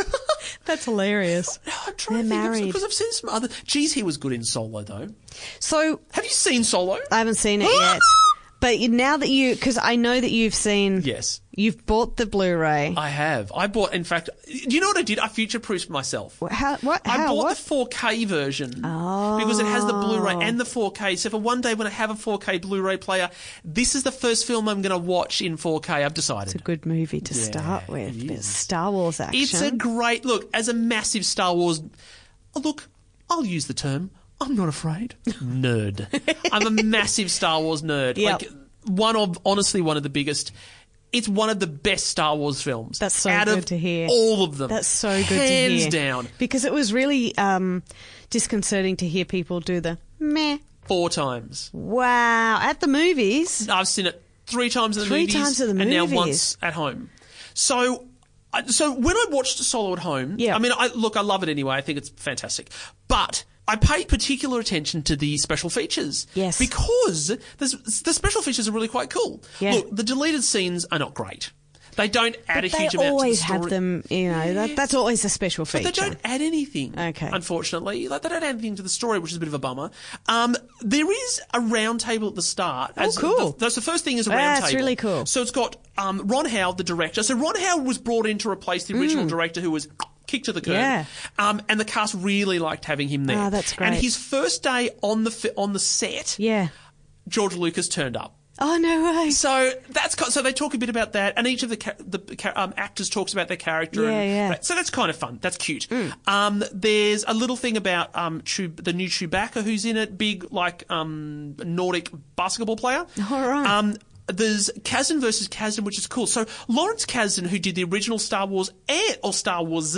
S2: That's hilarious.
S3: No, I'm trying
S2: They're
S3: to think
S2: married.
S3: because I've seen some other. Geez, he was good in Solo though.
S2: So
S3: Have you seen Solo?
S2: I haven't seen it yet. But you- now that you, because I know that you've seen,
S3: Yes,
S2: you've bought the Blu-ray.
S3: I have. I bought. In fact, do you know what I did? I future-proofed myself.
S2: What- How? What?
S3: I
S2: How?
S3: bought
S2: What?
S3: the four K version
S2: Oh.
S3: because it has the Blu-ray and the four K. So for one day when I have a four K Blu-ray player, this is the first film I'm going to watch in four K. I've decided.
S2: It's a good movie to
S3: Yeah,
S2: start with.
S3: it
S2: Bit of
S3: is.
S2: Star Wars action.
S3: It's a great look. As a massive Star Wars, oh, look, I'll use the term. I'm not afraid. Nerd. I'm a massive Star Wars nerd.
S2: Yep.
S3: Like one of, honestly, one of the biggest. It's one of the best Star Wars films.
S2: That's so
S3: out
S2: good
S3: of
S2: to hear.
S3: All of them.
S2: That's so good
S3: Hands
S2: to hear.
S3: down.
S2: Because it was really um, disconcerting to hear people do the meh.
S3: Four times.
S2: Wow. At the movies.
S3: I've seen it three times in the
S2: Three
S3: movies.
S2: times in the
S3: and now
S2: movies.
S3: once at home. So, I- so when I watched Solo at home,
S2: Yeah.
S3: I mean, I, look, I love it anyway. I think it's fantastic. But I paid particular attention to the special features.
S2: Yes.
S3: Because there's, the special features are really quite cool.
S2: Yeah.
S3: Look, the deleted scenes are not great. They don't add
S2: But
S3: a huge
S2: they
S3: amount
S2: always
S3: to the story.
S2: have them, you know, that, that's always a special feature.
S3: But they don't add anything.
S2: Okay.
S3: Unfortunately, like they don't add anything to the story, which is a bit of a bummer. Um, there is a round table at the start.
S2: Oh, cool.
S3: The, that's the first thing is a round
S2: That's
S3: table.
S2: really cool.
S3: So it's got um, Ron Howard, the director. So Ron Howard was brought in to replace the original director, who was kicked to the curb.
S2: Mm. Yeah.
S3: Um, and the cast really liked having him there.
S2: Oh, that's great.
S3: And his first day on the fi- on the set,
S2: Yeah.
S3: George Lucas turned up.
S2: Oh, no way.
S3: So that's ki- so they talk a bit about that, and each of the ca- the ca- um, actors talks about their character.
S2: Yeah,
S3: and,
S2: yeah.
S3: right, so that's kind of fun. That's cute.
S2: Mm.
S3: Um, there's a little thing about um Chew- the new Chewbacca who's in it, big like um Nordic basketball player.
S2: All right.
S3: Um, there's Kasdan versus Kasdan, which is cool. So Lawrence Kasdan, who did the original Star Wars and or Star Wars,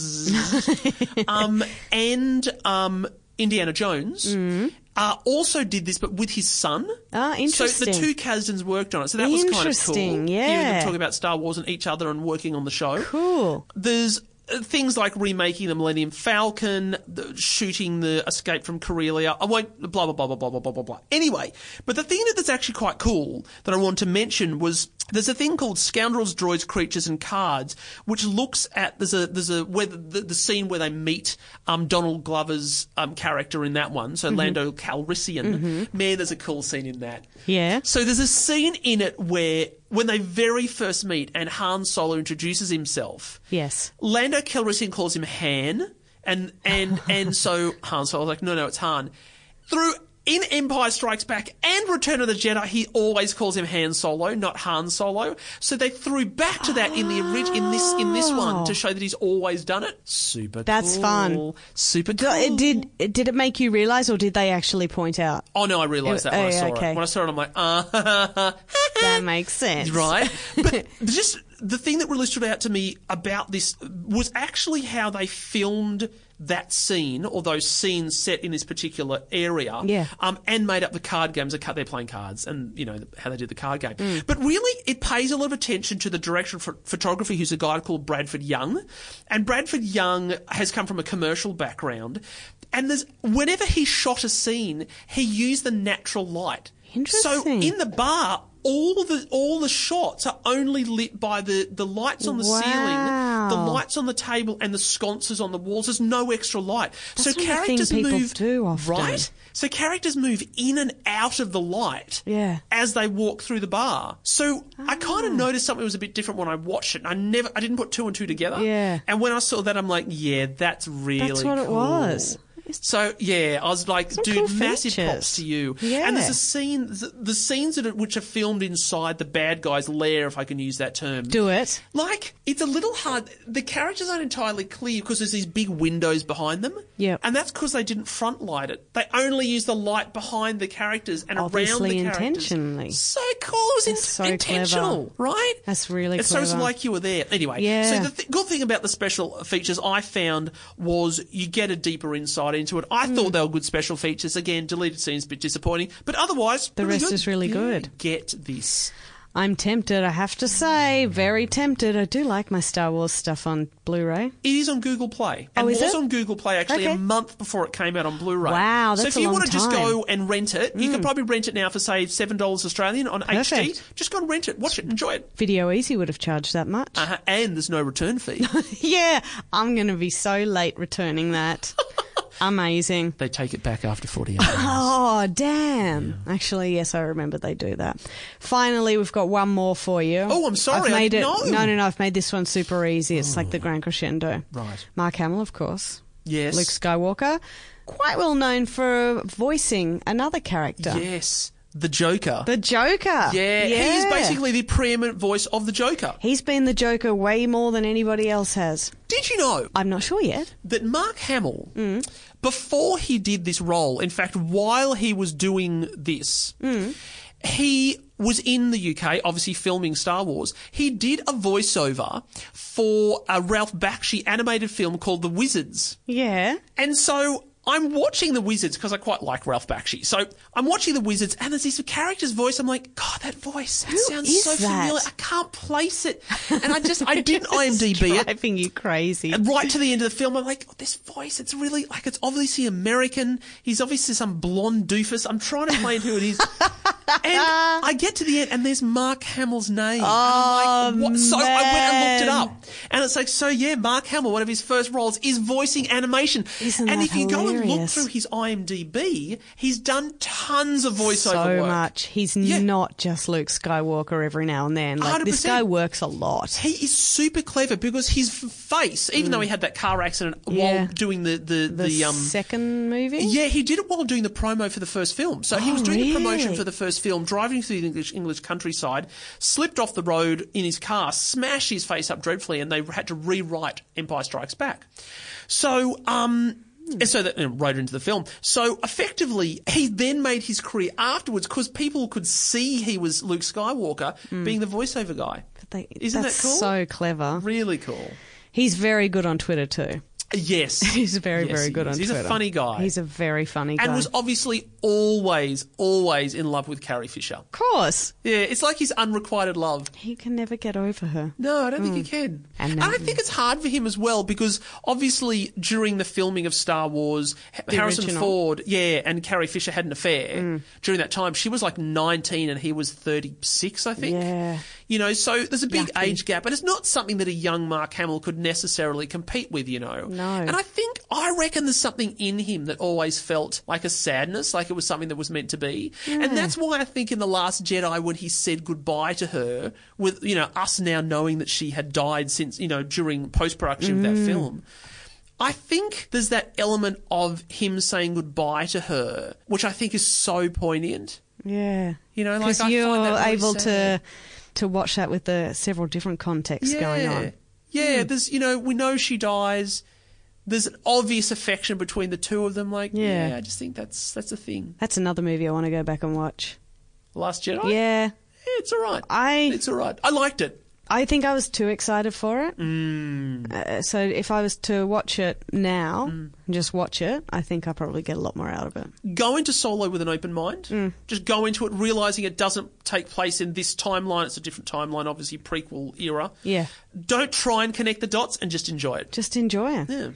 S3: um, and um, Indiana Jones. Uh, also did this, but with his son.
S2: Ah,
S3: So
S2: interesting.
S3: the two Kasdans worked on it. So that was kind of cool.
S2: Interesting,
S3: Hearing
S2: yeah.
S3: them talk about Star Wars and each other and working on the show.
S2: Cool.
S3: There's uh, things like remaking the Millennium Falcon, the, shooting the Escape from Corellia. I won't blah blah blah blah blah blah blah blah blah. Anyway, but the thing that's actually quite cool that I want to mention was there's a thing called Scoundrels, Droids, Creatures, and Cards, which looks at there's a there's a where the, the, the scene where they meet um, Donald Glover's um, character in that one. So
S2: Mm-hmm.
S3: Lando Calrissian. Man, there's a cool scene in that.
S2: Yeah.
S3: So there's a scene in it where when they very first meet and Han Solo introduces himself,
S2: Yes.
S3: Lando Calrissian calls him Han, and and and so Han Solo's like, no, no, it's Han. Through in Empire Strikes Back and Return of the Jedi, he always calls him Han Solo, not Han Solo. So they threw back to that in the orig- in this in this one to show that he's always done it. Super.
S2: That's
S3: cool.
S2: fun.
S3: Super
S2: Do-
S3: cool.
S2: it Did did it make you realise, or did they actually point out?
S3: Oh no, I realised that when
S2: Oh,
S3: I saw
S2: okay.
S3: it. When I saw it, I'm like, uh
S2: That makes sense.
S3: right? But just the thing that really stood out to me about this was actually how they filmed that scene, or those scenes set in this particular area,
S2: Yeah.
S3: um, and made up the card games. They're playing cards, and you know how they did the card game.
S2: Mm.
S3: But really, it pays a lot of attention to the director of ph- photography, who's a guy called Bradford Young, and Bradford Young has come from a commercial background. And there's whenever he shot a scene, he used the natural light. So
S2: Interesting.
S3: in the bar, all the all the shots are only lit by the, the lights on the
S2: Wow.
S3: ceiling, the lights on the table, and the sconces on the walls. There's no extra light.
S2: That's
S3: so
S2: not a thing
S3: characters
S2: people
S3: move
S2: do often.
S3: right. So characters move in and out of the light
S2: Yeah.
S3: as they walk through the bar. So I kind of noticed something was a bit different when I watched it. And I never, I didn't put two and two together.
S2: Yeah.
S3: And when I saw that, I'm like, yeah, that's really
S2: That's what it
S3: cool.
S2: was.
S3: So yeah, I was like,
S2: Some
S3: dude,
S2: cool
S3: massive
S2: features.
S3: props to you.
S2: Yeah.
S3: And there's a scene, the, the scenes that are, which are filmed inside the bad guy's lair, if I can use that term.
S2: Do it.
S3: Like, it's a little hard. The characters aren't entirely clear because there's these big windows behind them.
S2: Yep.
S3: And that's because they didn't front light it. They only used the light behind the characters and around
S2: Obviously
S3: the characters.
S2: intentionally.
S3: So cool. It was in-
S2: That's so
S3: intentional, right?
S2: That's really
S3: It's so it's
S2: clever.
S3: like you were there. Anyway,
S2: Yeah.
S3: so the th- good thing about the special features I found was you get a deeper insight into it. I
S2: Hmm.
S3: thought they were good special features. Again, deleted scenes a bit disappointing, but otherwise
S2: The
S3: really
S2: rest
S3: good.
S2: is really
S3: Yeah,
S2: good.
S3: Get this.
S2: I'm tempted, I have to say. Very tempted. I do like my Star Wars stuff on Blu-ray.
S3: It is on Google Play. And
S2: Oh, is
S3: was
S2: it?
S3: on Google Play actually
S2: Okay.
S3: a month before it came out on Blu-ray.
S2: Wow,
S3: So
S2: that's
S3: if
S2: a
S3: you
S2: long
S3: want to just
S2: time.
S3: go and rent it, you can probably rent it now for, say, seven dollars Australian on H D.
S2: Perfect.
S3: Just go and rent it. Watch it. Enjoy it.
S2: Video Easy would have charged that much.
S3: Uh-huh. And there's no return fee.
S2: Yeah, I'm going to be so late returning that. Amazing.
S3: They take it back after forty-eight hours.
S2: Oh, damn. Actually, yes, I remember they do that. Finally, we've got one more for you.
S3: Oh, I'm sorry,
S2: I've
S3: I
S2: made
S3: didn't
S2: it.
S3: know.
S2: No, no, no. I've made this one super easy. It's like the Grand Crescendo.
S3: Right.
S2: Mark Hamill, of course.
S3: Yes.
S2: Luke Skywalker. Quite well known for voicing another character.
S3: Yes. The Joker.
S2: The Joker.
S3: yeah, he is basically the preeminent voice of the Joker.
S2: He's been the Joker way more than anybody else has.
S3: Did you know
S2: I'm not sure yet.
S3: that Mark Hamill,
S2: Mm.
S3: before he did this role, in fact, while he was doing this,
S2: Mm.
S3: he was in the U K, obviously filming Star Wars. He did a voiceover for a Ralph Bakshi animated film called The Wizards.
S2: Yeah.
S3: And so I'm watching The Wizards because I quite like Ralph Bakshi. So I'm watching The Wizards and there's this character's voice. I'm like, God, that voice, that
S2: Who
S3: sounds
S2: is
S3: so
S2: that?
S3: familiar. I can't place it. And I just, I didn't IMDb it.
S2: Driving you crazy.
S3: And right to the end of the film, I'm like, oh, this voice, it's really, like, it's obviously American. He's obviously some blonde doofus. I'm trying to find who it is. And I get to the end, and there's Mark Hamill's name.
S2: Oh,
S3: and I'm like, what? So I went and looked it
S2: man.
S3: up. And it's like, so yeah, Mark Hamill, one of his first roles, is voicing animation.
S2: Isn't
S3: and
S2: that
S3: if you go and look
S2: hilarious?
S3: through his IMDb, he's done tons of voiceover
S2: so
S3: work.
S2: much. He's
S3: Yeah.
S2: not just Luke Skywalker every now and then. Like,
S3: one hundred
S2: this
S3: percent.
S2: guy works a lot.
S3: He is super clever because his f- face, even though he had that car accident
S2: Yeah.
S3: while doing the, the,
S2: The,
S3: the, um,
S2: second movie?
S3: yeah, he did it while doing the promo for the first film. So he
S2: Oh,
S3: was doing the promotion
S2: really?
S3: for the first film, driving through the English, English countryside, slipped off the road in his car, smashed his face up dreadfully, and they had to rewrite Empire Strikes Back. So, um... And so that you know, wrote into the film. So effectively, he then made his career afterwards because people could see he was Luke Skywalker being the voiceover guy.
S2: But they,
S3: Isn't
S2: that's
S3: that cool?
S2: so clever.
S3: Really cool.
S2: He's very good on Twitter too.
S3: Yes.
S2: He's very,
S3: Yes,
S2: very
S3: he
S2: good
S3: is.
S2: on
S3: He's
S2: Twitter.
S3: a funny guy.
S2: He's a very funny guy.
S3: and was obviously always, always in love with Carrie Fisher.
S2: of course.
S3: Yeah, it's like his unrequited love.
S2: He can never get over her.
S3: No, I don't think he can.
S2: Hmm. And
S3: And,
S2: now-
S3: I think it's hard for him as well because obviously during the filming of Star Wars,
S2: The
S3: Harrison
S2: original.
S3: Ford, yeah, and Carrie Fisher had an affair during that time. She was like nineteen and he was thirty-six, I think.
S2: Yeah.
S3: You know, so there's a big
S2: Yucky.
S3: age gap, and it's not something that a young Mark Hamill could necessarily compete with, you know.
S2: No.
S3: And I think, I reckon there's something in him that always felt like a sadness, like it was something that was meant to be. And that's why I think in The Last Jedi, when he said goodbye to her, with, you know, us now knowing that she had died since, you know, during post-production of that film, I think there's that element of him saying goodbye to her, which I think is so poignant.
S2: Yeah.
S3: You know, like,
S2: Because
S3: I find
S2: you're
S3: that really
S2: able
S3: sad.
S2: to to watch that with the several different contexts going on.
S3: Yeah, there's, you know, we know she dies. There's an obvious affection between the two of them. Like,
S2: Yeah.
S3: yeah, I just think that's that's a thing.
S2: That's another movie I want to go back and watch.
S3: Last Jedi?
S2: Yeah.
S3: Yeah, it's all right.
S2: I
S3: It's all right. I liked it.
S2: I think I was too excited for it.
S3: Mm.
S2: Uh, so if I was to watch it now, and just watch it, I think I'll probably get a lot more out of it.
S3: Go into Solo with an open mind.
S2: Mm.
S3: Just go into it realising it doesn't take place in this timeline. It's a different timeline, obviously prequel era.
S2: Yeah.
S3: Don't try and connect the dots and just enjoy it.
S2: Just enjoy it.
S3: Yeah.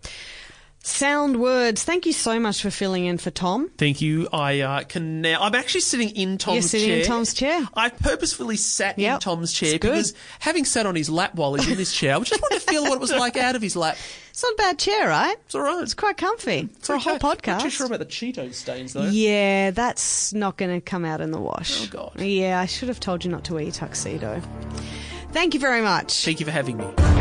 S2: Sound words. Thank you so much for filling in for Tom.
S3: Thank you. I uh, can now. I'm actually sitting in Tom's
S2: You're sitting
S3: chair.
S2: in Tom's chair.
S3: I purposefully sat
S2: Yep.
S3: in Tom's chair
S2: It's good.
S3: because having sat on his lap while he's in this chair, I just wanted to feel what it was like out of his lap.
S2: It's not a bad chair, right?
S3: It's all right.
S2: It's quite comfy for a whole
S3: Okay.
S2: podcast.
S3: Not too sure about the Cheeto stains though.
S2: Yeah, that's not going to come out in the wash.
S3: Oh, God.
S2: Yeah, I should have told you not to wear your tuxedo. Thank you very much.
S3: Thank you for having me.